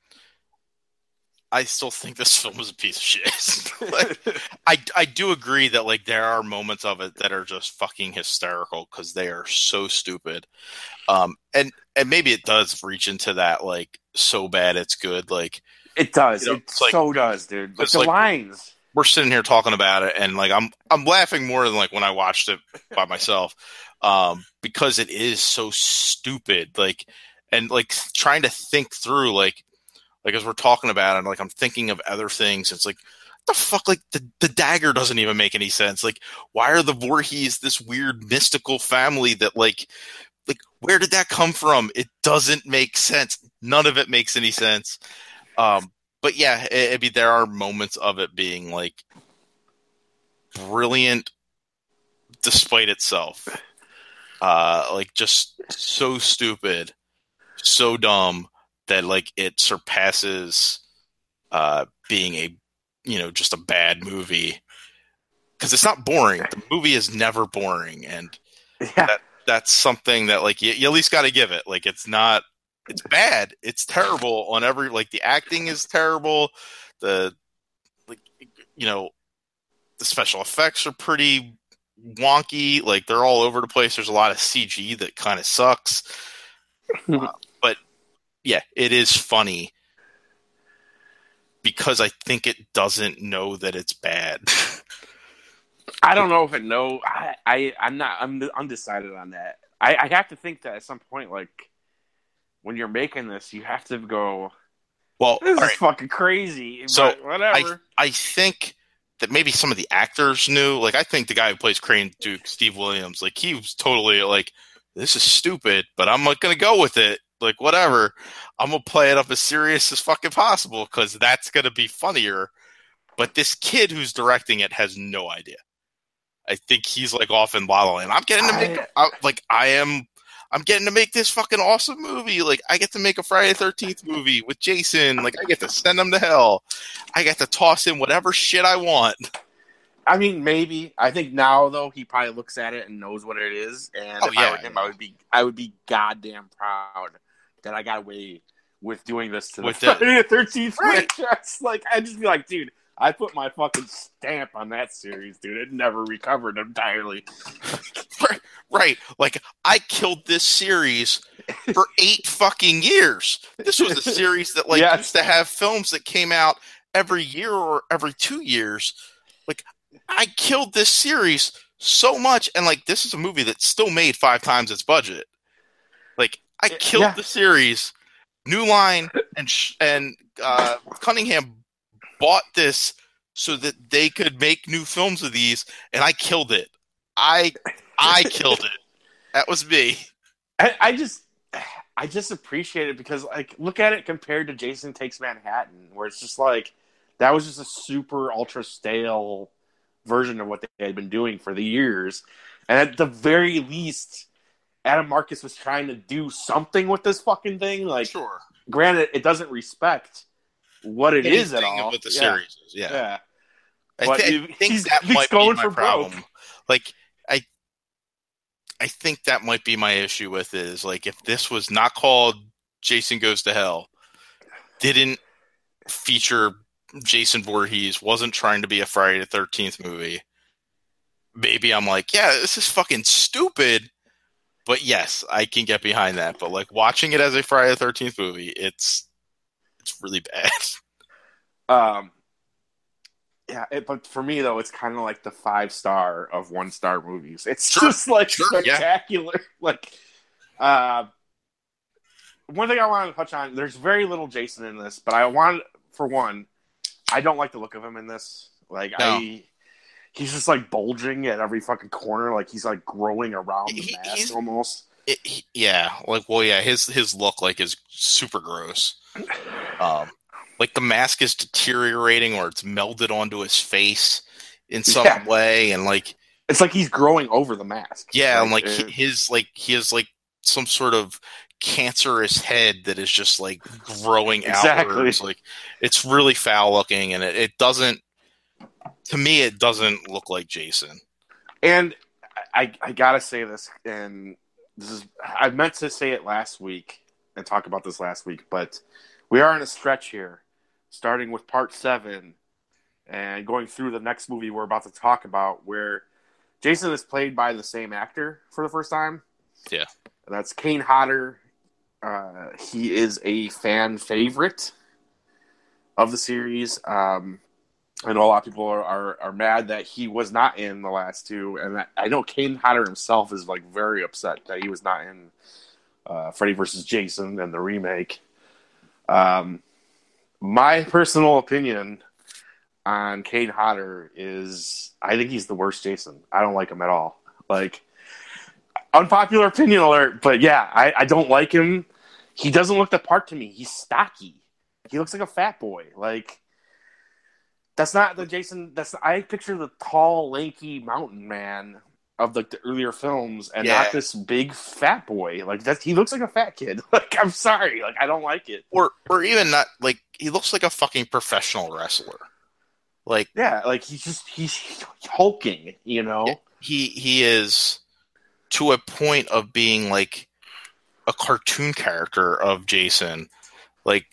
I still think this film is a piece of shit. Like, I I do agree that like there are moments of it that are just fucking hysterical because they are so stupid. Um, and and maybe it does reach into that like so bad it's good. Like it does. You know, it it's like- so does, dude. Like it's the like- lines. we're sitting here talking about it, and like I'm I'm laughing more than like when I watched it by myself, um, because it is so stupid. Like and like trying to think through like like as we're talking about it, like I'm thinking of other things. It's like what the fuck, like the the dagger doesn't even make any sense. Like why are the Voorhees this weird mystical family that like like where did that come from? It doesn't make sense. None of it makes any sense. Um, But yeah, it, I mean, there are moments of it being like brilliant, despite itself. Uh, like just so stupid, so dumb that like it surpasses uh, being a you know just a bad movie because it's not boring. The movie is never boring, and Yeah. that that's something that like you, you at least got to give it. Like it's not. It's bad. It's terrible on every like the acting is terrible. The like you know the special effects are pretty wonky. Like they're all over the place. There's a lot of C G that kind of sucks. uh, but yeah, it is funny because I think it doesn't know that it's bad. I don't know if it know. I, I I'm not. I'm undecided on that. I, I have to think that at some point, like when you're making this, you have to go. Well, This is all right. fucking crazy. So, but whatever. I think that maybe some of the actors knew. Like, I think the guy who plays Crane Duke, Steve Williams, like he was totally like, "This is stupid," but I'm not gonna go with it. Like, whatever. I'm gonna play it up as serious as fucking possible because that's gonna be funnier. But this kid who's directing it has no idea. I think he's like off in La La Land. I'm getting to make I- I, like I am. I'm getting to make this fucking awesome movie. Like, I get to make a Friday the thirteenth movie with Jason. Like, I get to send him to hell. I get to toss in whatever shit I want. I mean, maybe. I think now though he probably looks at it and knows what it is. And Oh, if I yeah, were him, yeah. I would be. I would be goddamn proud that I got away with doing this to With the the- Friday the thirteenth Right. franchise. Like, I'd just be like, dude, I put my fucking stamp on that series, dude. It never recovered entirely. Right. Like, I killed this series for eight fucking years. This was a series that, like, Yes. used to have films that came out every year or every two years. Like, I killed this series so much. And, like, this is a movie that still made five times its budget. Like, I killed Yeah. the series. New Line and, Sh- and uh, Cunningham bought this so that they could make new films of these, and I killed it. I I killed it. That was me. I, I just, I just appreciate it because, like, look at it compared to Jason Takes Manhattan, where it's just like that was just a super ultra stale version of what they had been doing for the years, and at the very least, Adam Marcus was trying to do something with this fucking thing. Like, Sure. granted, it doesn't respect what it is at Anything of all. what the Yeah, series is. Yeah. yeah. I, But thi- I he- think he's- that he's might going be my for broke. problem. Like, I I think that might be my issue with it is, like, if this was not called Jason Goes to Hell, didn't feature Jason Voorhees, wasn't trying to be a Friday the thirteenth movie, maybe I'm like, yeah, this is fucking stupid. But yes, I can get behind that. But like watching it as a Friday the thirteenth movie, it's it's really bad. Um, yeah, it, but for me though, it's kind of like the five star of one star movies. It's Sure, just like sure, spectacular. Yeah. Like, uh, one thing I wanted to touch on: there's very little Jason in this, but I want, for one, I don't like the look of him in this. Like, no. I, he's just like bulging at every fucking corner, like he's like growing around the he, mask almost. It, he, yeah, like well, yeah, his his look like is super gross. Um. Like the mask is deteriorating or it's melded onto his face in some yeah. way. And like, it's like he's growing over the mask. Yeah. Like, and like uh, his, like, he has like some sort of cancerous head that is just like growing exactly. outwards. Like it's really foul looking and it, it doesn't, to me, it doesn't look like Jason. And I, I gotta say this, and this is, I meant to say it last week and talk about this last week, but we are in a stretch here. Starting with part seven and going through the next movie we're about to talk about, where Jason is played by the same actor for the first time. Yeah. And that's Kane Hodder. Uh, he is a fan favorite of the series. Um, I know a lot of people are, are, are mad that he was not in the last two. And I, I know Kane Hodder himself is like very upset that he was not in uh, Freddy versus Jason and the remake. Um, My personal opinion on Kane Hodder is I think he's the worst Jason. I don't like him at all. Like, unpopular opinion alert, but yeah, I, I don't like him. He doesn't look the part to me. He's stocky. He looks like a fat boy. Like, that's not the Jason. That's I picture the tall, lanky mountain man of the, the earlier films, and yeah. not this big fat boy. Like that, he looks like a fat kid. Like I'm sorry, like I don't like it. Or or even not like he looks like a fucking professional wrestler. Like yeah, like he's just he's hulking, you know. He he is to a point of being like a cartoon character of Jason. Like,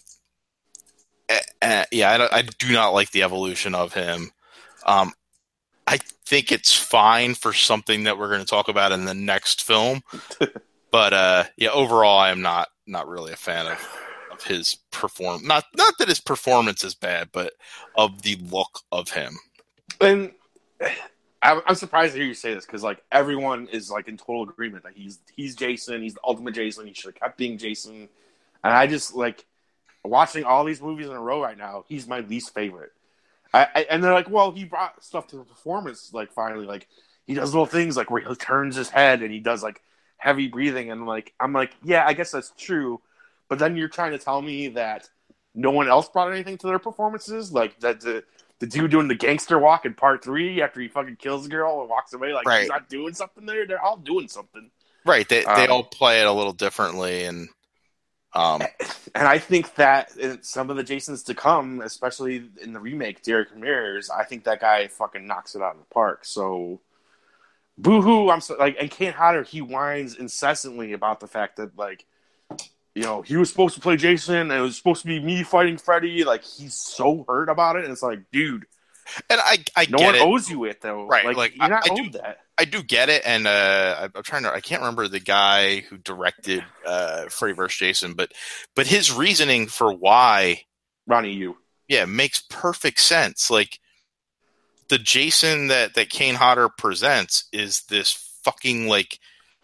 uh, uh, yeah, I, I do not like the evolution of him. Um, I think it's fine for something that we're going to talk about in the next film, but uh, yeah, overall, I am not not really a fan of, of his perform. Not not that his performance is bad, but of the look of him. And I'm, I'm surprised to hear you say this because like everyone is like in total agreement that he's he's Jason. He's the ultimate Jason. He should have kept being Jason. And I just like watching all these movies in a row right now. He's my least favorite. I, I, and they're like, well, he brought stuff to the performance, like, finally. Like, he does little things, like, where he turns his head and he does, like, heavy breathing. And, like, I'm like, yeah, I guess that's true. But then you're trying to tell me that no one else brought anything to their performances? Like, that the, the dude doing the gangster walk in part three after he fucking kills the girl and walks away, like, right. He's not doing something there? They're all doing something. Right. They, um, they all play it a little differently, and... Um, and I think that some of the Jasons to come, especially in the remake, Derek Ramirez, I think that guy fucking knocks it out of the park. So, boo-hoo, I'm so, like, and Kane Hodder, he whines incessantly about the fact that, like, you know, he was supposed to play Jason, and it was supposed to be me fighting Freddy. Like, he's so hurt about it, and it's like, dude. And I, I no get one it. owes you it, though. Right. Like, like you're not I, I owed do, that. I do get it, and uh, I'm trying to. I can't remember the guy who directed uh, Freddy versus. Jason, but but his reasoning for why Ronnie Yu, yeah, makes perfect sense. Like the Jason that that Kane Hodder presents is this fucking like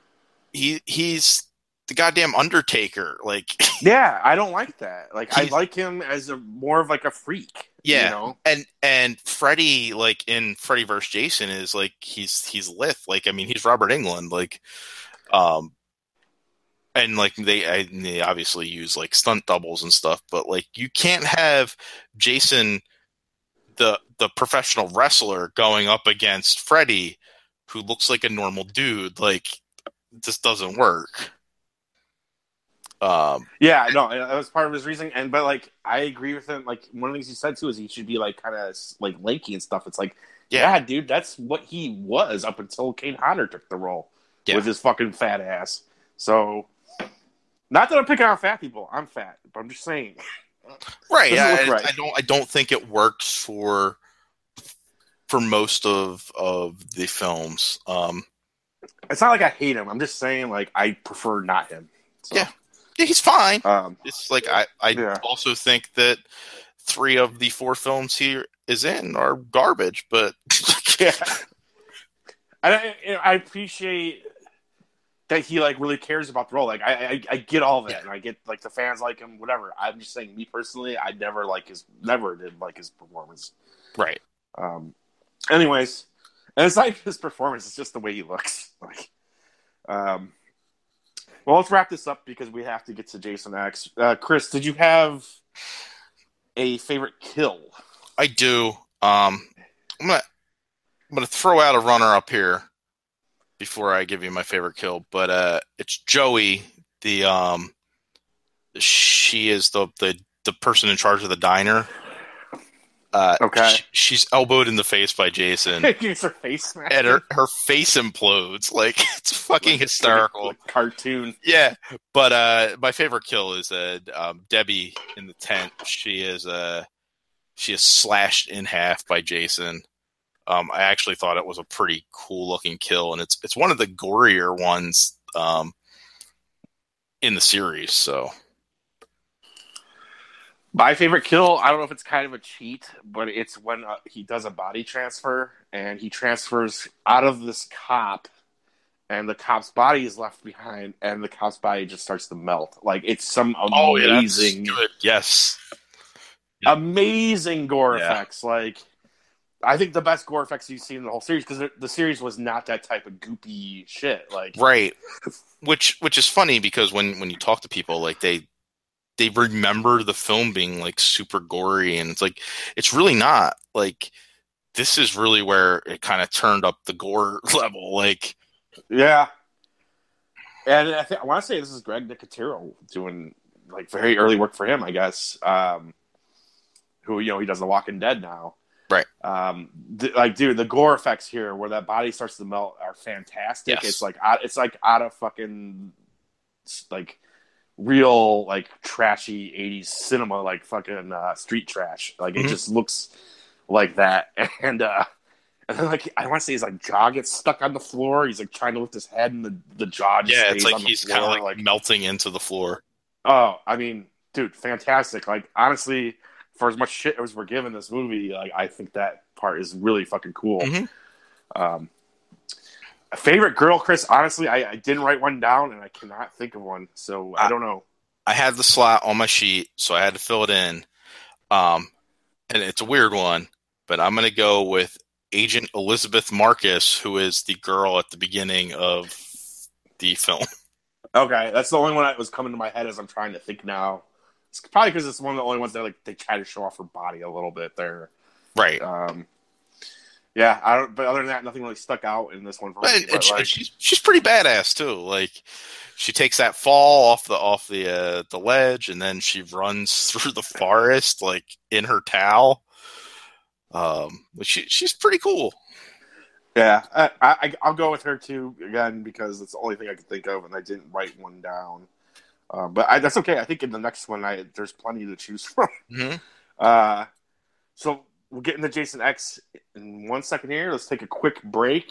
he he's the goddamn Undertaker. Like yeah, I don't like that. Like I like him as a more of like a freak. Yeah, you know? and and Freddy, like in Freddy versus. Jason, is like he's he's lithe. Like I mean, he's Robert Englund. Like, um, and like they, I, they obviously use like stunt doubles and stuff, but like you can't have Jason, the the professional wrestler, going up against Freddy, who looks like a normal dude. Like this doesn't work. Um, yeah, no, that was part of his reasoning, and but like I agree with him. Like one of the things he said too is he should be like kind of like lanky and stuff. It's like, yeah. yeah, dude, that's what he was up until Kane Hodder took the role yeah. with his fucking fat ass. So, not that I'm picking on fat people, I'm fat, but I'm just saying, right? Yeah, I, right. I don't, I don't think it works for for most of of the films. Um, it's not like I hate him. I'm just saying, like I prefer not him. So. Yeah. Yeah, he's fine. Um, it's like I, I yeah. also think that three of the four films here is in are garbage, but yeah. And I, I appreciate that he like really cares about the role. Like I, I, I get all that, yeah. and I get like the fans like him, whatever. I'm just saying, me personally, I never like his, never did like his performance. Right. Um. Anyways, and it's not even his performance; it's just the way he looks. Like, um. Well, let's wrap this up because we have to get to Jason X. Uh, Chris, did you have a favorite kill? I do. Um, I'm gonna I'm gonna throw out a runner up here before I give you my favorite kill, but uh, it's Joey. The um, she is the the the person in charge of the diner. Uh, okay. She, she's elbowed in the face by Jason. It's her face smashed. And her, her face implodes. Like, it's fucking like, hysterical. Like cartoon. Yeah. But uh, my favorite kill is uh, um, Debbie in the tent. She is uh, she is slashed in half by Jason. Um, I actually thought it was a pretty cool looking kill, and it's it's one of the gorier ones um, in the series. So. My favorite kill, I don't know if it's kind of a cheat, but it's when uh, he does a body transfer, and he transfers out of this cop, and the cop's body is left behind, and the cop's body just starts to melt. Like, it's some amazing... Oh, yeah, good. Yes. Amazing gore yeah. effects. Like, I think the best gore effects you've seen in the whole series, because the series was not that type of goopy shit. Like, right. Which which is funny, because when, when you talk to people, like, they... they remember the film being like super gory, and it's like, it's really not. Like, this is really where it kind of turned up the gore level. Like, yeah. And I think I want to say this is Greg Nicotero doing like very early work for him, I guess. Um, who, you know, he does The Walking Dead now. Right. Um, th- like, dude, the gore effects here where that body starts to melt are fantastic. Yes. It's like, it's like out of fucking like, real like trashy eighties cinema, like fucking uh, street trash. Like, it mm-hmm. just looks like that. And uh, and then like I want to say his like jaw gets stuck on the floor. He's like trying to lift his head, and the, the jaw just yeah, stays it's like on the he's floor, kind of like, like melting into the floor. Oh, I mean, dude, fantastic. Like, honestly, for as much shit as we're giving this movie, like I think that part is really fucking cool. Mm-hmm. Um, favorite girl, Chris. Honestly, I, I didn't write one down, and I cannot think of one. So I, I don't know. I had the slot on my sheet, so I had to fill it in. Um, and it's a weird one, but I'm going to go with Agent Elizabeth Marcus, who is the girl at the beginning of the film. Okay, that's the only one that was coming to my head as I'm trying to think now. It's probably because it's one of the only ones that like they try to show off her body a little bit there. Right. Um, yeah, I don't. But other than that, nothing really stuck out in this one for me. And, but and she, like, she's she's pretty badass too. Like, she takes that fall off the off the uh, the ledge, and then she runs through the forest like in her towel. Um, she she's pretty cool. Yeah, I, I I'll go with her too again because it's the only thing I could think of, and I didn't write one down. Um, but I, that's okay. I think in the next one, I there's plenty to choose from. Mm-hmm. Uh, so we'll get into Jason X in one second here. Let's take a quick break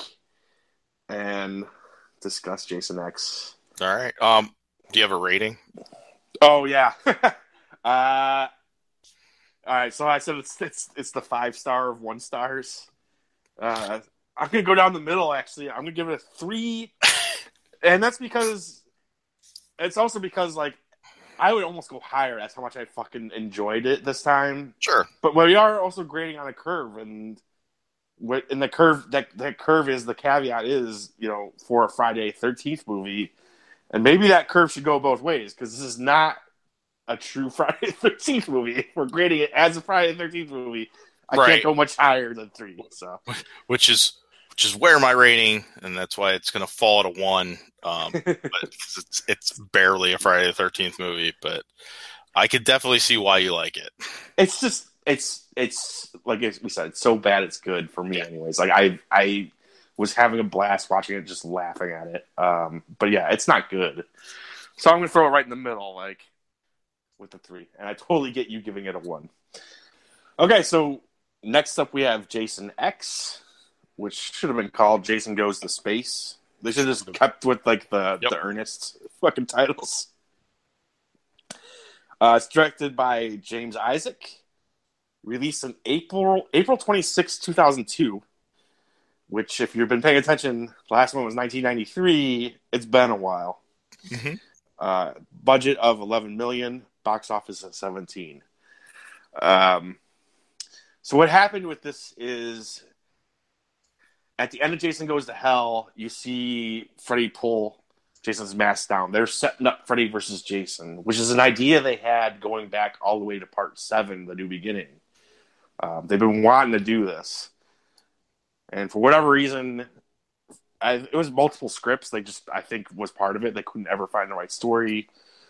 and discuss Jason X. All right. Um, do you have a rating? Oh yeah. uh, all right. So I said it's it's it's the five star of one stars. Uh, I'm gonna go down the middle. Actually, I'm gonna give it a three, and that's because it's also because like I would almost go higher. That's how much I fucking enjoyed it this time. Sure. But we are also grading on a curve, and in the curve that that curve is the caveat is you know for a Friday thirteenth movie. And maybe that curve should go both ways, because this is not a true Friday the thirteenth movie. If we're grading it as a Friday the thirteenth movie, I right. can't go much higher than three. So, Which is which is where my rating, and that's why it's going to fall at a one. Um, but it's, it's barely a Friday the thirteenth movie, but I could definitely see why you like it. It's just, it's, it's like we said, it's so bad it's good for me, yeah. anyways. Like I, I. was having a blast watching it, just laughing at it. Um, but yeah, it's not good. So I'm going to throw it right in the middle, like, with the three. And I totally get you giving it a one. Okay, so next up we have Jason X, which should have been called Jason Goes to Space. They should have just kept with, like, the, yep. the earnest fucking titles. Uh, it's directed by James Isaac. released in April April twenty-sixth, two thousand two, which, if you've been paying attention, the last one was nineteen ninety-three. It's been a while. Mm-hmm. Uh, budget of eleven million dollars, box office of seventeen. Um, so what happened with this is, at the end of Jason Goes to Hell, you see Freddy pull Jason's mask down. They're setting up Freddy versus Jason, which is an idea they had going back all the way to part seven, The New Beginning. Um, they've been wanting to do this. And for whatever reason, I, it was multiple scripts. They just, I think, was part of it. They couldn't ever find the right story.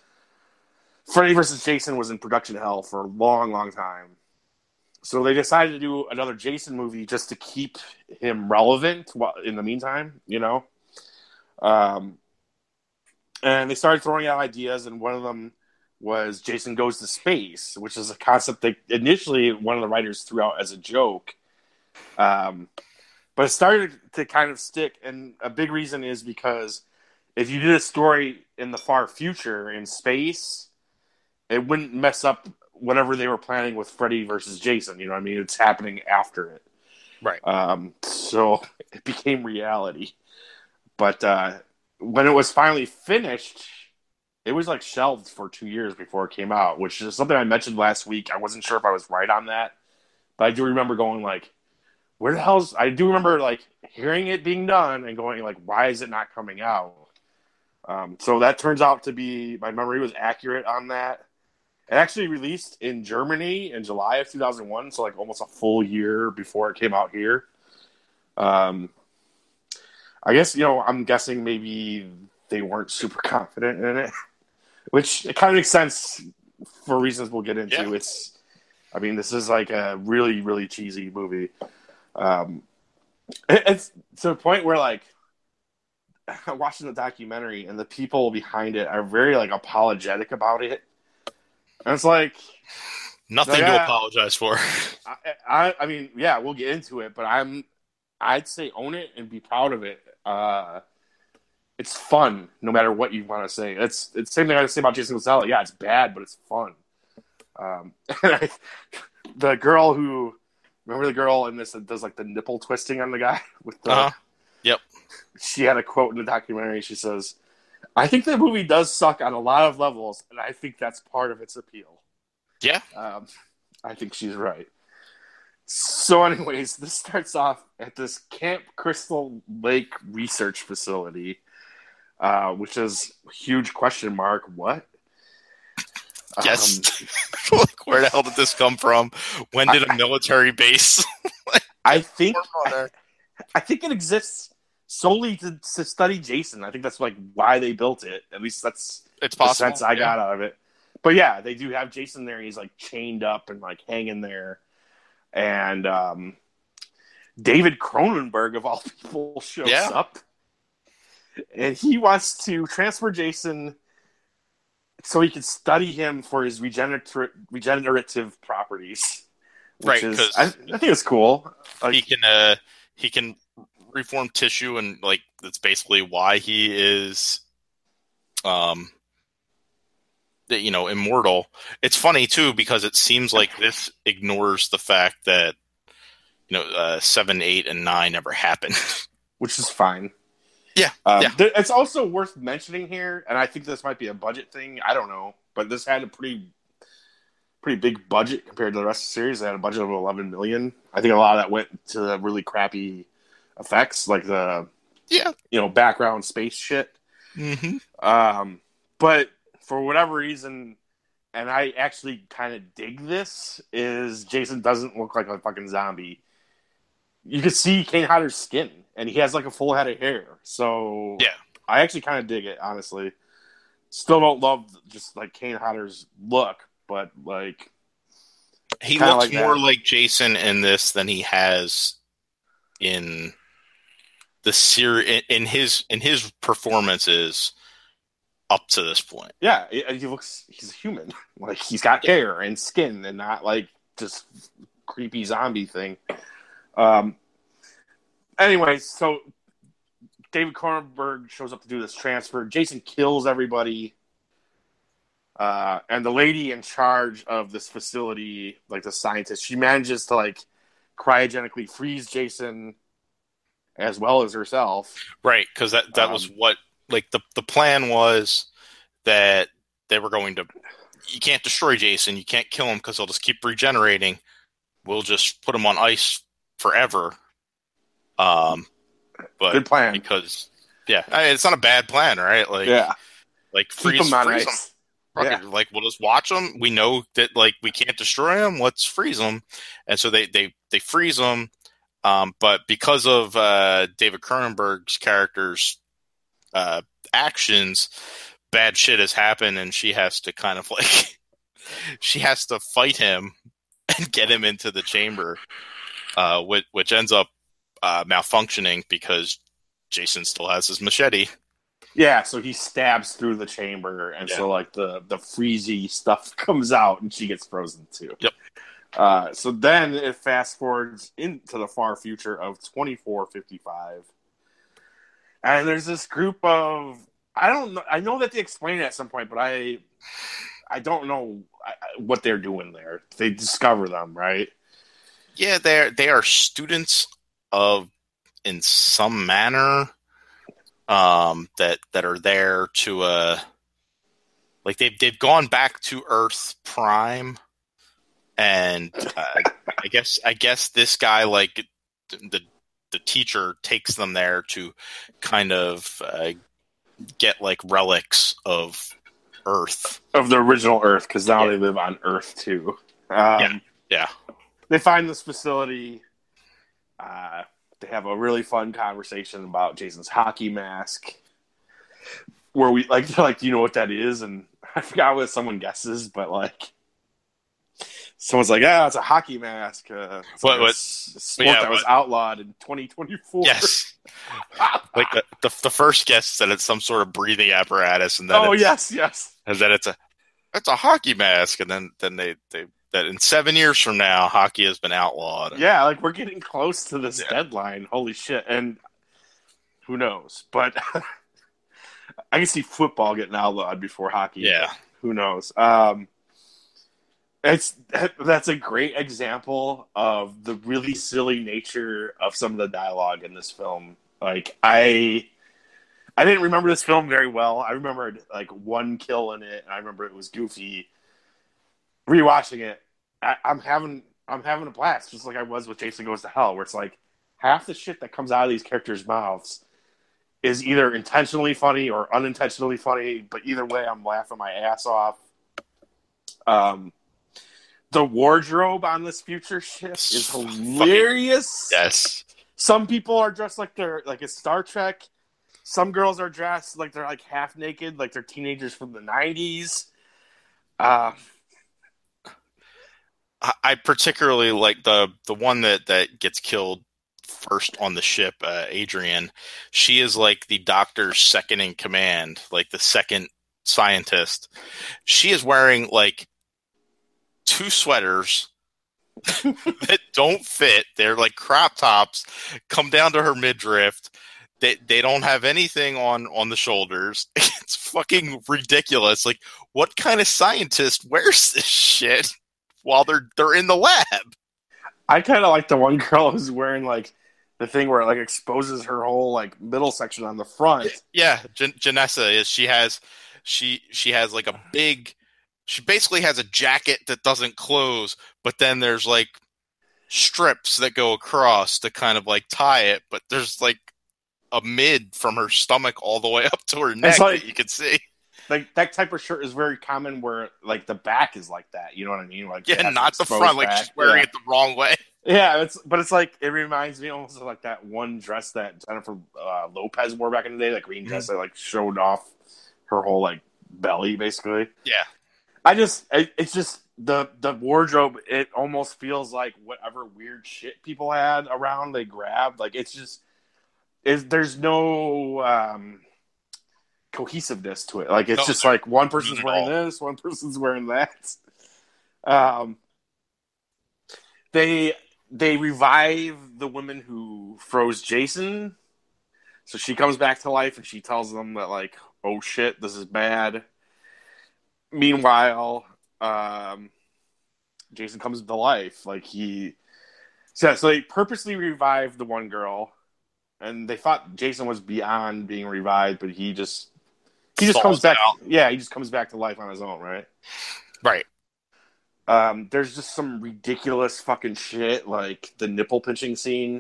Freddy versus Jason was in production hell for a long, long time. So they decided to do another Jason movie just to keep him relevant in the meantime, you know? Um, and they started throwing out ideas, and one of them was Jason Goes to Space, which is a concept that initially one of the writers threw out as a joke. Um, but it started to kind of stick, and a big reason is because if you did a story in the far future in space, it wouldn't mess up whatever they were planning with Freddy versus Jason. You know what I mean? It's happening after it. Right. Um, so it became reality. But uh, when it was finally finished, it was like shelved for two years before it came out, which is something I mentioned last week. I wasn't sure if I was right on that, but I do remember going like, where the hell's... I do remember like hearing it being done and going like, why is it not coming out? Um, so that turns out to be... My memory was accurate on that. It actually released in Germany in July of two thousand one, so like almost a full year before it came out here. Um, I guess, you know, I'm guessing maybe they weren't super confident in it, which it kind of makes sense for reasons we'll get into. Yeah. It's, I mean, this is like a really, really cheesy movie. Um, it, it's to the point where, like, I'm watching the documentary and the people behind it are very, like, apologetic about it. And it's like... Nothing like, to I, apologize for. I, I, I mean, yeah, we'll get into it, but I'm... I'd say own it and be proud of it. Uh, it's fun, no matter what you want to say. It's it's the same thing I say about Jason Goes to Hell. Yeah, it's bad, but it's fun. Um, and I, the girl who... Remember the girl in this that does, like, the nipple twisting on the guy? with the, Uh-huh. Yep. She had a quote in the documentary. She says... I think the movie does suck on a lot of levels, and I think that's part of its appeal. Yeah. Um, I think she's right. So anyways, this starts off at this Camp Crystal Lake research facility, uh, which is a huge question mark. What? Yes. Um, like, where the hell did this come from? When did a military base... I think... I, I think it exists... solely to, to study Jason. I think that's like why they built it. At least that's it's possible. The sense I yeah. got out of it. But yeah, they do have Jason there. He's like chained up and like hanging there. And um, David Cronenberg, of all people, shows yeah. up. And he wants to transfer Jason so he can study him for his regenerative regenerative properties. Right, because I, I think it's cool. Like, he can uh, he can reform tissue, and like that's basically why he is, um, you know, immortal. It's funny too because it seems like this ignores the fact that you know uh, seven, eight, and nine never happened, which is fine. Yeah, um, yeah. Th- it's also worth mentioning here, and I think this might be a budget thing. I don't know, but this had a pretty, pretty big budget compared to the rest of the series. They had a budget of eleven million. I think a lot of that went to the really crappy effects, like the yeah, you know, background space shit. Mm-hmm. Um, but for whatever reason, and I actually kind of dig this, is Jason doesn't look like a fucking zombie. You can see Kane Hodder's skin, and he has like a full head of hair. So yeah, I actually kind of dig it, honestly. Still don't love just like Kane Hodder's look, but like he looks like more that. like Jason in this than he has in the series, in his in his performances up to this point. Yeah, he looks, he's human. Like, he's got hair and skin and not like just creepy zombie thing. Um. Anyways, so David Cronenberg shows up to do this transfer. Jason kills everybody. Uh, and the lady in charge of this facility, like the scientist, she manages to like cryogenically freeze Jason as well as herself. Right, because that, that um, was what, like, the, the plan was that they were going to, you can't destroy Jason, you can't kill him because he'll just keep regenerating. We'll just put him on ice forever. Um, but good plan. Because, yeah, I mean, it's not a bad plan, right? Like, yeah. Like, freeze, keep him on freeze ice. Him. Yeah. Like, we'll just watch them. We know that, like, we can't destroy him. Let's freeze him. And so they, they, they freeze him. Um, but because of uh, David Cronenberg's character's uh, actions, bad shit has happened, and she has to kind of like she has to fight him and get him into the chamber, uh, which, which ends up uh, malfunctioning because Jason still has his machete. Yeah, so he stabs through the chamber, and yeah. so like the the freezy stuff comes out, and she gets frozen too. Yep. Uh, so then it fast forwards into the far future of twenty-four fifty-five, and there's this group of I don't know. I know that they explain it at some point, but I I don't know what they're doing there. They discover them, right? Yeah, they're they are students of, in some manner, um, that that are there to uh, like they've they've gone back to Earth Prime. And uh, I guess I guess this guy, like the the teacher, takes them there to kind of uh, get like relics of Earth, of the original Earth, because now yeah. they live on Earth too. Um, yeah, yeah. They find this facility. Uh, they have a really fun conversation about Jason's hockey mask, where we like they're like, do you know what that is? And I forgot what someone guesses, but like. Someone's like, ah, it's a hockey mask. Uh, it's what, like what, a sport yeah, that was what, outlawed in twenty twenty-four. Yes. Like the, the the first guess said it's some sort of breathing apparatus, and then oh it's, yes, yes, and then it's a it's a hockey mask, and then then they, they that in seven years from now, hockey has been outlawed. Yeah, like we're getting close to this yeah. deadline. Holy shit! And who knows? But I can see football getting outlawed before hockey. Yeah, who knows? Um, It's that's a great example of the really silly nature of some of the dialogue in this film. Like I, I didn't remember this film very well. I remembered like one kill in it, and I remember it was goofy. Rewatching it, I, I'm having I'm having a blast, just like I was with Jason Goes to Hell, where it's like half the shit that comes out of these characters' mouths is either intentionally funny or unintentionally funny. But either way, I'm laughing my ass off. Um. The wardrobe on this future ship is hilarious. Yes. Some people are dressed like they're like it's Star Trek. Some girls are dressed like they're like half naked, like they're teenagers from the nineties. Uh, I particularly like the the one that, that gets killed first on the ship, uh, Adrian. She is like the doctor's second in command, like the second scientist. She is wearing like two sweaters that don't fit. They're like crop tops, come down to her midriff. They they don't have anything on, on the shoulders. It's fucking ridiculous. Like, what kind of scientist wears this shit while they're they're in the lab? I kind of like the one girl who's wearing like the thing where it like exposes her whole like middle section on the front. Yeah, Jan- Janessa is she has she she has like a big. She basically has a jacket that doesn't close, but then there's like strips that go across to kind of like tie it, but there's like a mid from her stomach all the way up to her neck like, that you can see. Like that type of shirt is very common where like the back is like that. You know what I mean? Like yeah, not the front. Back. Like she's wearing yeah. it the wrong way. Yeah, it's but it's like it reminds me almost of like that one dress that Jennifer uh, Lopez wore back in the day, that green dress mm-hmm. that like showed off her whole like belly, basically. Yeah. I just, it, it's just the the wardrobe. It almost feels like whatever weird shit people had around, they grabbed. Like it's just, is there's no um, cohesiveness to it. Like it's no, just like one person's wearing this, one person's wearing that. Um, they they revive the woman who froze Jason, so she comes back to life and she tells them that like, oh shit, this is bad. meanwhile, um, Jason comes to life. Like he, so, so they purposely revived the one girl, and they thought Jason was beyond being revived, but he just he just comes Thaws back. out. Yeah, he just comes back to life on his own, right? Right. Um, there's just some ridiculous fucking shit, like the nipple pinching scene,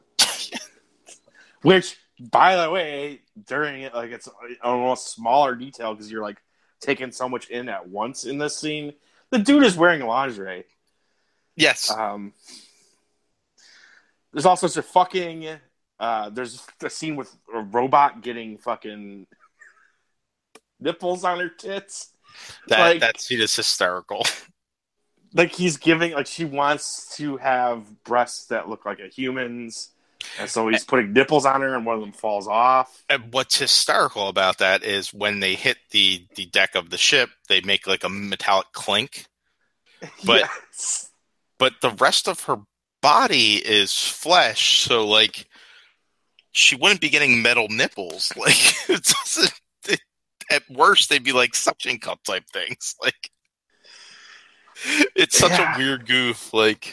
which, by the way, during it, like it's almost smaller detail because you're like taking so much in at once in this scene. The dude is wearing lingerie. Yes. Um, there's also such a fucking. Uh, there's a scene with a robot getting fucking nipples on her tits. That like, that scene is hysterical. Like he's giving, like she wants to have breasts that look like a human's, and so he's putting nipples on her, and one of them falls off. And what's hysterical about that is when they hit the, the deck of the ship, they make like a metallic clink. But yes. but the rest of her body is flesh, so like she wouldn't be getting metal nipples. Like it doesn't. It, at worst, they'd be like suction cup type things. Like. It's such yeah. a weird goof, like.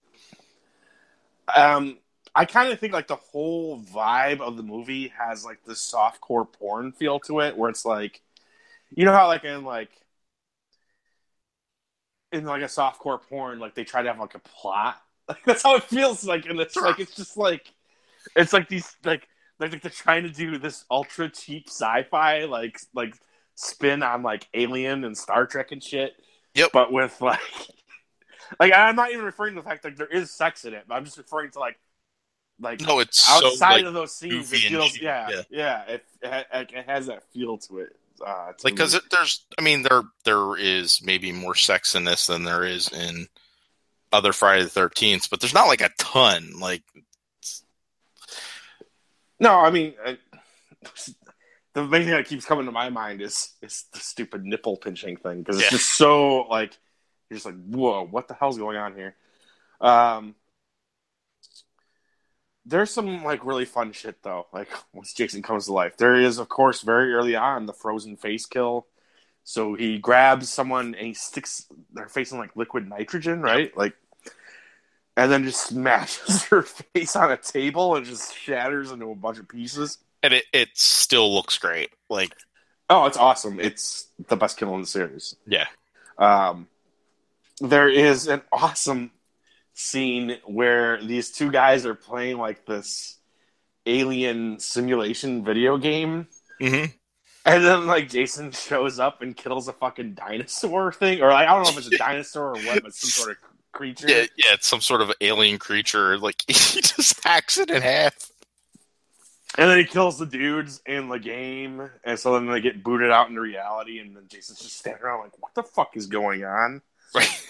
Um, I kind of think like the whole vibe of the movie has like this softcore porn feel to it, where it's like, you know how like in like in like a softcore porn, like they try to have like a plot. Like that's how it feels like in this. Like it's just like it's like these like like they're trying to do this ultra cheap sci-fi like like spin on like Alien and Star Trek and shit. Yep. But with like, like I'm not even referring to the fact that there is sex in it. But I'm just referring to like, like no, it's outside so, like, of those scenes, it feels yeah, yeah, yeah, it, it, it has that feel to it. Uh, to like because there's, I mean, there there is maybe more sex in this than there is in other Friday the thirteenth, but there's not like a ton. Like, no, I mean. I, The main thing that keeps coming to my mind is is the stupid nipple pinching thing because it's yeah. just so like you're just like whoa, what the hell's going on here? Um, there's some like really fun shit though. Like once Jason comes to life, there is of course very early on the frozen face kill. So he grabs someone and he sticks their face in like liquid nitrogen, right? Yep. Like, and then just smashes her face on a table and just shatters into a bunch of pieces. And it, it still looks great. Like, oh, it's awesome. It's the best kill in the series. Yeah. Um, there is an awesome scene where these two guys are playing like this alien simulation video game. Mm-hmm. And then like Jason shows up and kills a fucking dinosaur thing. Or like, I don't know if it's a dinosaur or what, but some sort of creature. Yeah, yeah, it's some sort of alien creature. Like, he just hacks it in half. And then he kills the dudes in the game, and so then they get booted out into reality, and then Jason's just standing around like, what the fuck is going on? Right.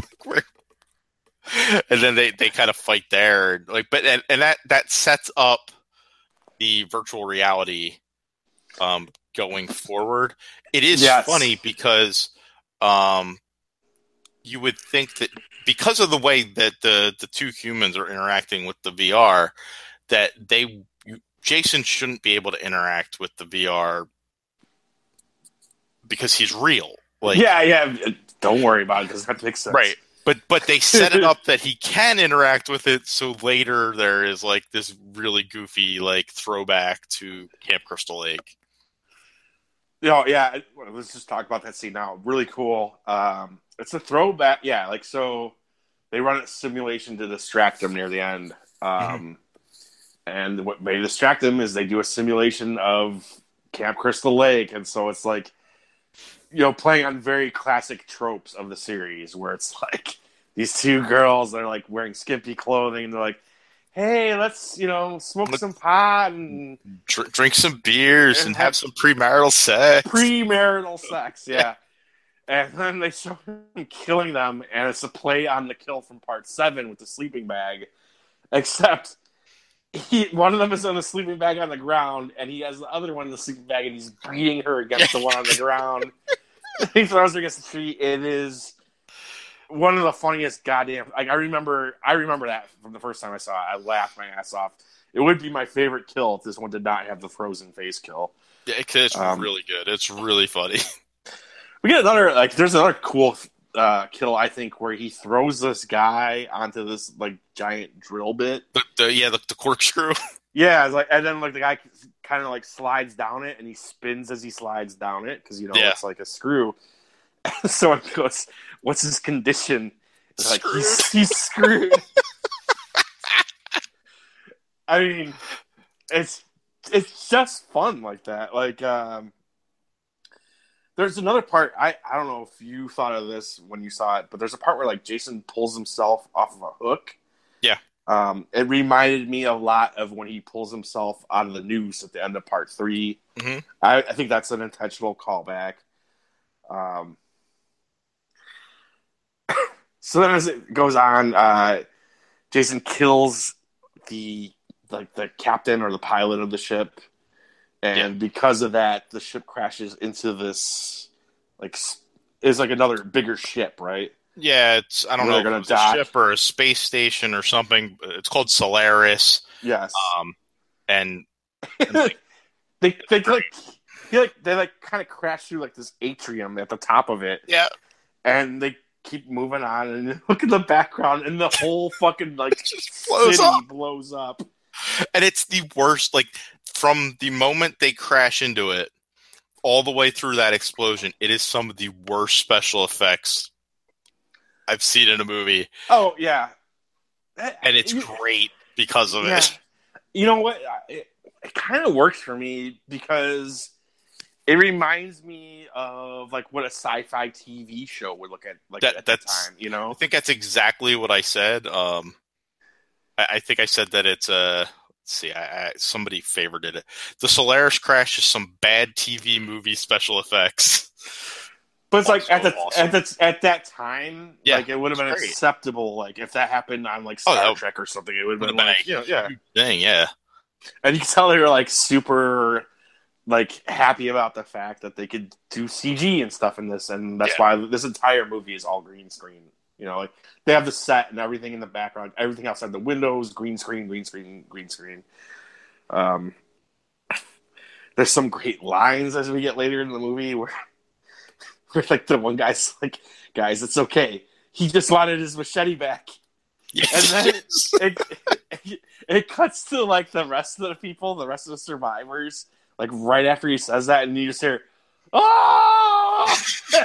And then they, they kind of fight there. Like, but and, and that, that sets up the virtual reality um, going forward. It is yes. funny because um, you would think that because of the way that the, the two humans are interacting with the V R, that they Jason shouldn't be able to interact with the V R because he's real. Like, yeah, yeah. Don't worry about it because that makes sense. Right. But but they set it up that he can interact with it, so later there is like this really goofy like throwback to Camp Crystal Lake. You know, yeah, let's just talk about that scene now. Really cool. Um, it's a throwback. Yeah, like so they run a simulation to distract him near the end. Um, mm-hmm. And what may distract them is they do a simulation of Camp Crystal Lake. And so it's like, you know, playing on very classic tropes of the series where it's like these two girls that are like wearing skimpy clothing and they're like, hey, let's, you know, smoke Look, some pot and dr- drink some beers and, and have some premarital sex. Premarital sex, yeah. And then they show him killing them, and it's a play on the kill from part seven with the sleeping bag, except He, one of them is on the sleeping bag on the ground, and he has the other one in the sleeping bag, and he's beating her against the one on the ground. He throws her against the tree. It is one of the funniest goddamn. Like I remember, I remember that from the first time I saw it. I laughed my ass off. It would be my favorite kill if this one did not have the frozen face kill. Yeah, it's um, really good. It's really funny. We get another like. There's another cool uh, kill I think where he throws this guy onto this like giant drill bit. The, the yeah, the, the corkscrew. Yeah, it's like, and then like the guy kind of like slides down it, and he spins as he slides down it because you know Yeah. it's like a screw. Someone goes, "What's his condition?" It's like he's, he's screwed. I mean, it's it's just fun like that. Like, um, there's another part. I I don't know if you thought of this when you saw it, but there's a part where like Jason pulls himself off of a hook. Yeah. Um, it reminded me a lot of when he pulls himself out of the noose at the end of part three. Mm-hmm. I, I think that's an intentional callback. Um, so then as it goes on, uh, Jason kills the like the captain or the pilot of the ship, and yeah. because of that, the ship crashes into this like is like another bigger ship, right? Yeah, it's I don't Where know if it's a ship or a space station or something. It's called Solaris. Yes. Um, and, and like, they they like they like they like kind of crash through like this atrium at the top of it. Yeah. And they keep moving on, and look at the background, and the whole fucking like blows city up. blows up. And it's the worst. Like from the moment they crash into it, all the way through that explosion, it is some of the worst special effects I've seen in a movie. Oh yeah, and it's you, great because of yeah. it. You know what? It, it kind of works for me because it reminds me of like what a sci-fi T V show would look at like that, at that's, the time. You know, I think that's exactly what I said. Um, I, I think I said that it's a. Uh, let's see, I, I, somebody favorited it. The Solaris crash is some bad T V movie special effects. But it's like at the, awesome. at the at that time, yeah, like it would have been great. acceptable. Like if that happened on like Star oh, Trek or something, it would have been, been like, you know, yeah, thing, yeah. And you can tell they were like super, like happy about the fact that they could do C G and stuff in this, and that's yeah. why this entire movie is all green screen. You know, like they have the set and everything in the background, everything outside the windows, green screen, green screen, green screen. Um, there's some great lines as we get later in the movie where. Where like the one guy's like, guys, it's okay. He just wanted his machete back. Yes. And then it, it, it cuts to like the rest of the people, the rest of the survivors, like right after he says that, and you just hear, oh!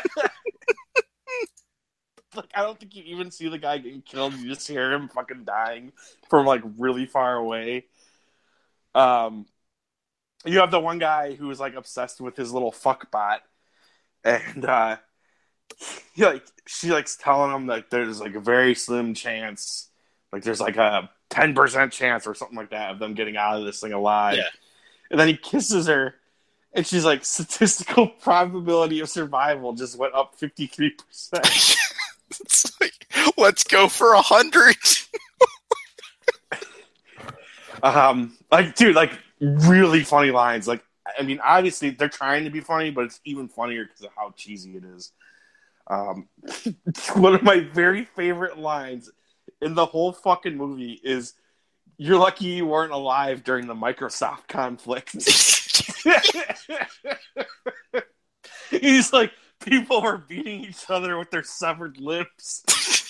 Like I don't think you even see the guy getting killed. You just hear him fucking dying from like really far away. Um, you have the one guy who is like obsessed with his little fuck bot. And uh, he, like she likes telling him that there's like a very slim chance, like there's like a ten percent chance or something like that of them getting out of this thing alive. Yeah. And then he kisses her, and she's like, statistical probability of survival just went up fifty-three percent. It's like, let's go for a hundred. um, like dude, like really funny lines, like. I mean, obviously, they're trying to be funny, but it's even funnier because of how cheesy it is. Um, one of my very favorite lines in the whole fucking movie is, you're lucky you weren't alive during the Microsoft conflict. He's like, people were beating each other with their severed lips.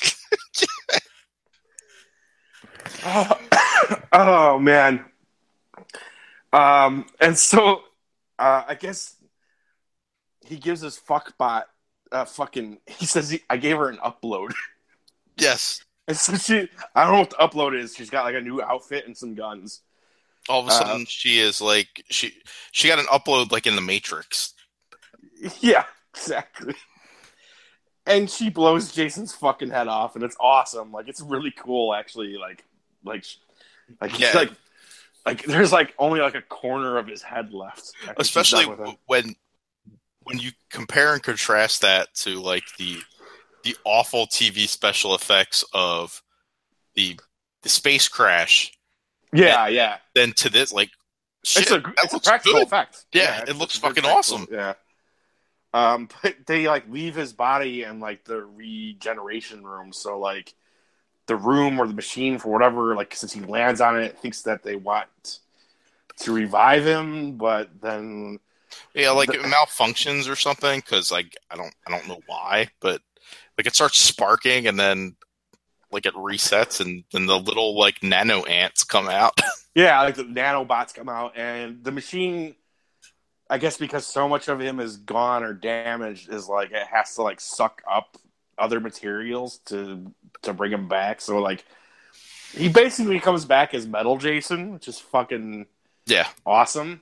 oh, oh, man. Um, and so, uh, I guess he gives his fuck bot, uh, fucking, he says, he, I gave her an upload. Yes. And so she, I don't know what the upload is. She's got like a new outfit and some guns. All of a sudden, uh, she is like, she, she got an upload like in the Matrix. Yeah, exactly. And she blows Jason's fucking head off, and it's awesome. Like, it's really cool, actually. Like, like, like, yeah. like, Like there's like only like a corner of his head left. Especially when when you compare and contrast that to like the the awful T V special effects of the the space crash. Yeah, and, yeah. Then to this, like, shit, it's a it's a practical good. effect. Yeah, yeah it looks fucking awesome. Yeah. Um, but they like leave his body in like the regeneration room, so like. The room or the machine for whatever, like since he lands on it, thinks that they want to revive him, but then Yeah, like The, it malfunctions or something because like I don't I don't know why, but like it starts sparking and then like it resets and then the little like nano ants come out. yeah, like the nanobots come out, and the machine, I guess because so much of him is gone or damaged, is like it has to like suck up other materials to to bring him back. So like he basically comes back as Metal Jason, which is fucking Yeah. awesome.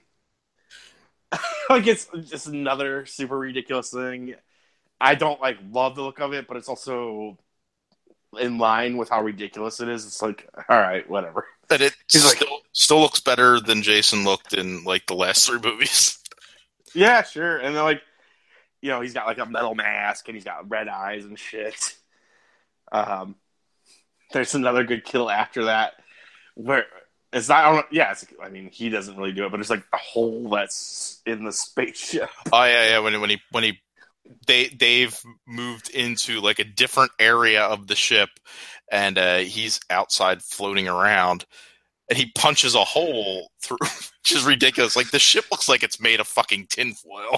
Like it's just another super ridiculous thing. I don't like love the look of it, but it's also in line with how ridiculous it is. It's like, all right, whatever. That it He's like, still, still looks better than Jason looked in like the last three movies. yeah, sure. And then like, you know, he's got like a metal mask and he's got red eyes and shit. Um, there's another good kill after that where it's not. I don't, yeah, it's, I mean, he doesn't really do it, but it's like a hole that's in the spaceship. Oh yeah, yeah. When when he when he they they've moved into like a different area of the ship, and uh, he's outside floating around, and he punches a hole through, which is ridiculous. Like the ship looks like it's made of fucking tinfoil.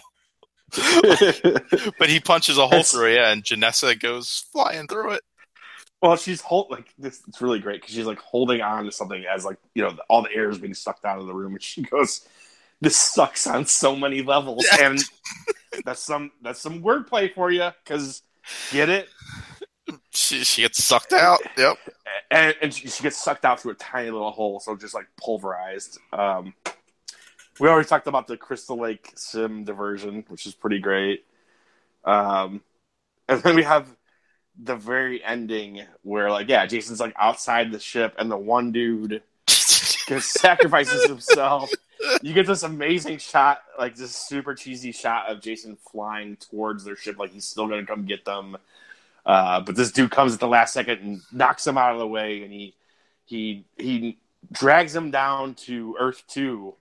But he punches a hole It's, through it, yeah, and Janessa goes flying through it. well, she's hold like this. It's really great because she's like holding on to something as like you know all the air is being sucked out of the room, and she goes, "This sucks on so many levels." Yeah. And that's some that's some wordplay for you because get it. She she gets sucked out. Yep. And, and she, she gets sucked out through a tiny little hole, so just like pulverized. Um, we already talked about the Crystal Lake sim diversion, which is pretty great. Um, and then we have the very ending where, like, yeah, Jason's like outside the ship, and the one dude just sacrifices himself. You get this amazing shot, like this super cheesy shot of Jason flying towards their ship, like he's still gonna come get them. Uh, but this dude comes at the last second and knocks him out of the way, and he he he drags him down to Earth two,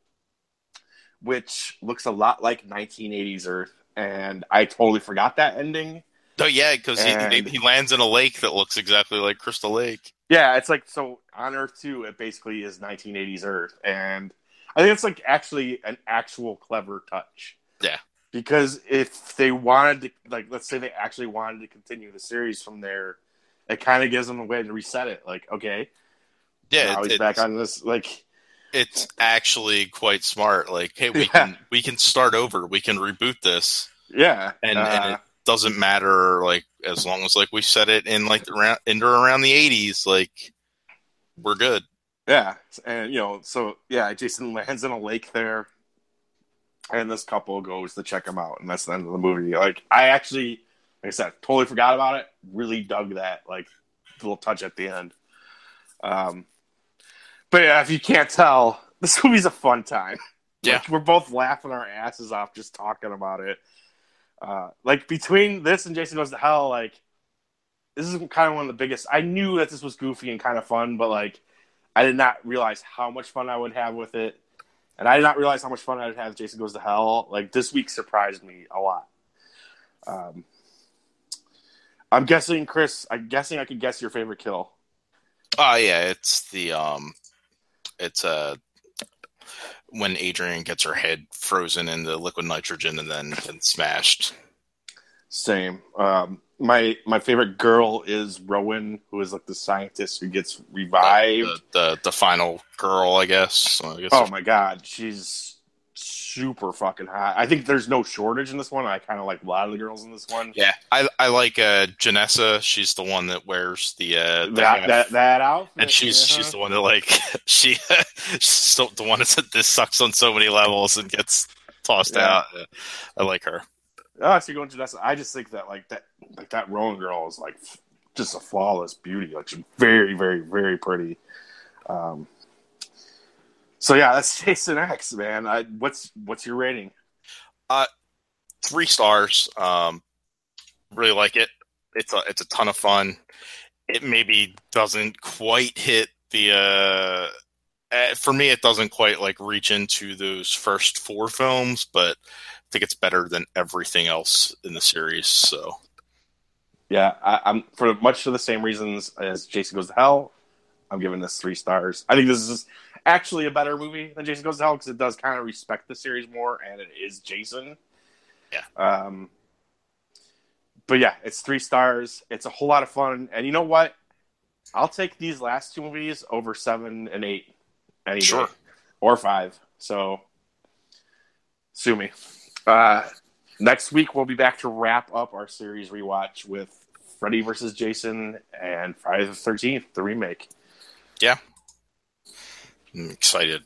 which looks a lot like nineteen eighties Earth. And I totally forgot that ending. Oh yeah, because And- he he lands in a lake that looks exactly like Crystal Lake. Yeah, it's like so on Earth two, it basically is nineteen eighties Earth, and I think it's like actually an actual clever touch. Yeah. Because if they wanted to, like, let's say they actually wanted to continue the series from there, it kind of gives them a way to reset it. Like, okay, Yeah, now it, he's back on this. Like, it's actually quite smart. Like, hey, we Yeah. can we can start over. We can reboot this, yeah, and, uh, and it doesn't matter. Like, as long as like we set it in like around into around the eighties, like we're good. yeah, and you know, so yeah, Jason lands in a lake there, and this couple goes to check him out, and that's the end of the movie. Like, I actually, like I said, totally forgot about it. Really dug that like little touch at the end. Um, but yeah, if you can't tell, this movie's a fun time. Yeah. Like, we're both laughing our asses off just talking about it. Uh, like between this and Jason Goes to Hell, like this is kind of one of the biggest. I knew that this was goofy and kind of fun, but like I did not realize how much fun I would have with it, and I did not realize how much fun I would have with Jason Goes to Hell. Like this week surprised me a lot. Um, I'm guessing, Chris. I'm guessing I could guess your favorite kill. Oh yeah, it's the um, it's uh when Adrian gets her head frozen in the liquid nitrogen and then, then smashed. Same. Um, my my favorite girl is Rowan, who is like the scientist who gets revived. The the, the, the final girl, I guess. So I guess Oh my god, she's super fucking hot. I think there's no shortage in this one. I kind of like a lot of the girls in this one. Yeah, I I like uh, Janessa. She's the one that wears the uh, the that half, that that outfit, and she's uh-huh. she's the one that like she she's the one that said this sucks on so many levels and gets tossed Yeah. out. I like her. Oh, so you're going to Janessa. I just think that like that like that Rowan girl is like just a flawless beauty. Like she's very very very pretty. Um. So yeah, that's Jason X, man. I, what's what's your rating? Uh, three stars. Um, really like it. It's a it's a ton of fun. It maybe doesn't quite hit the. Uh, uh, for me, it doesn't quite like reach into those first four films, but I think it's better than everything else in the series. So Yeah, I, I'm for much of the same reasons as Jason Goes to Hell. I'm giving this three stars. I think this is actually a better movie than Jason Goes to Hell because it does kind of respect the series more, and it is Jason. Yeah. Um. But yeah, it's three stars. It's a whole lot of fun, and you know what? I'll take these last two movies over seven and eight any Sure. day, or five. So, sue me. Uh, next week we'll be back to wrap up our series rewatch with Freddy versus Jason and Friday the thirteenth, the remake. Yeah. I'm excited.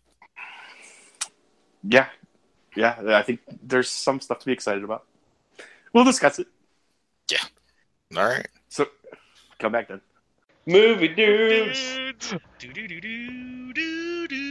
Yeah. Yeah, I think there's some stuff to be excited about. We'll discuss it. Yeah. All right. So, come back then. Movie dudes. Do do do do do do.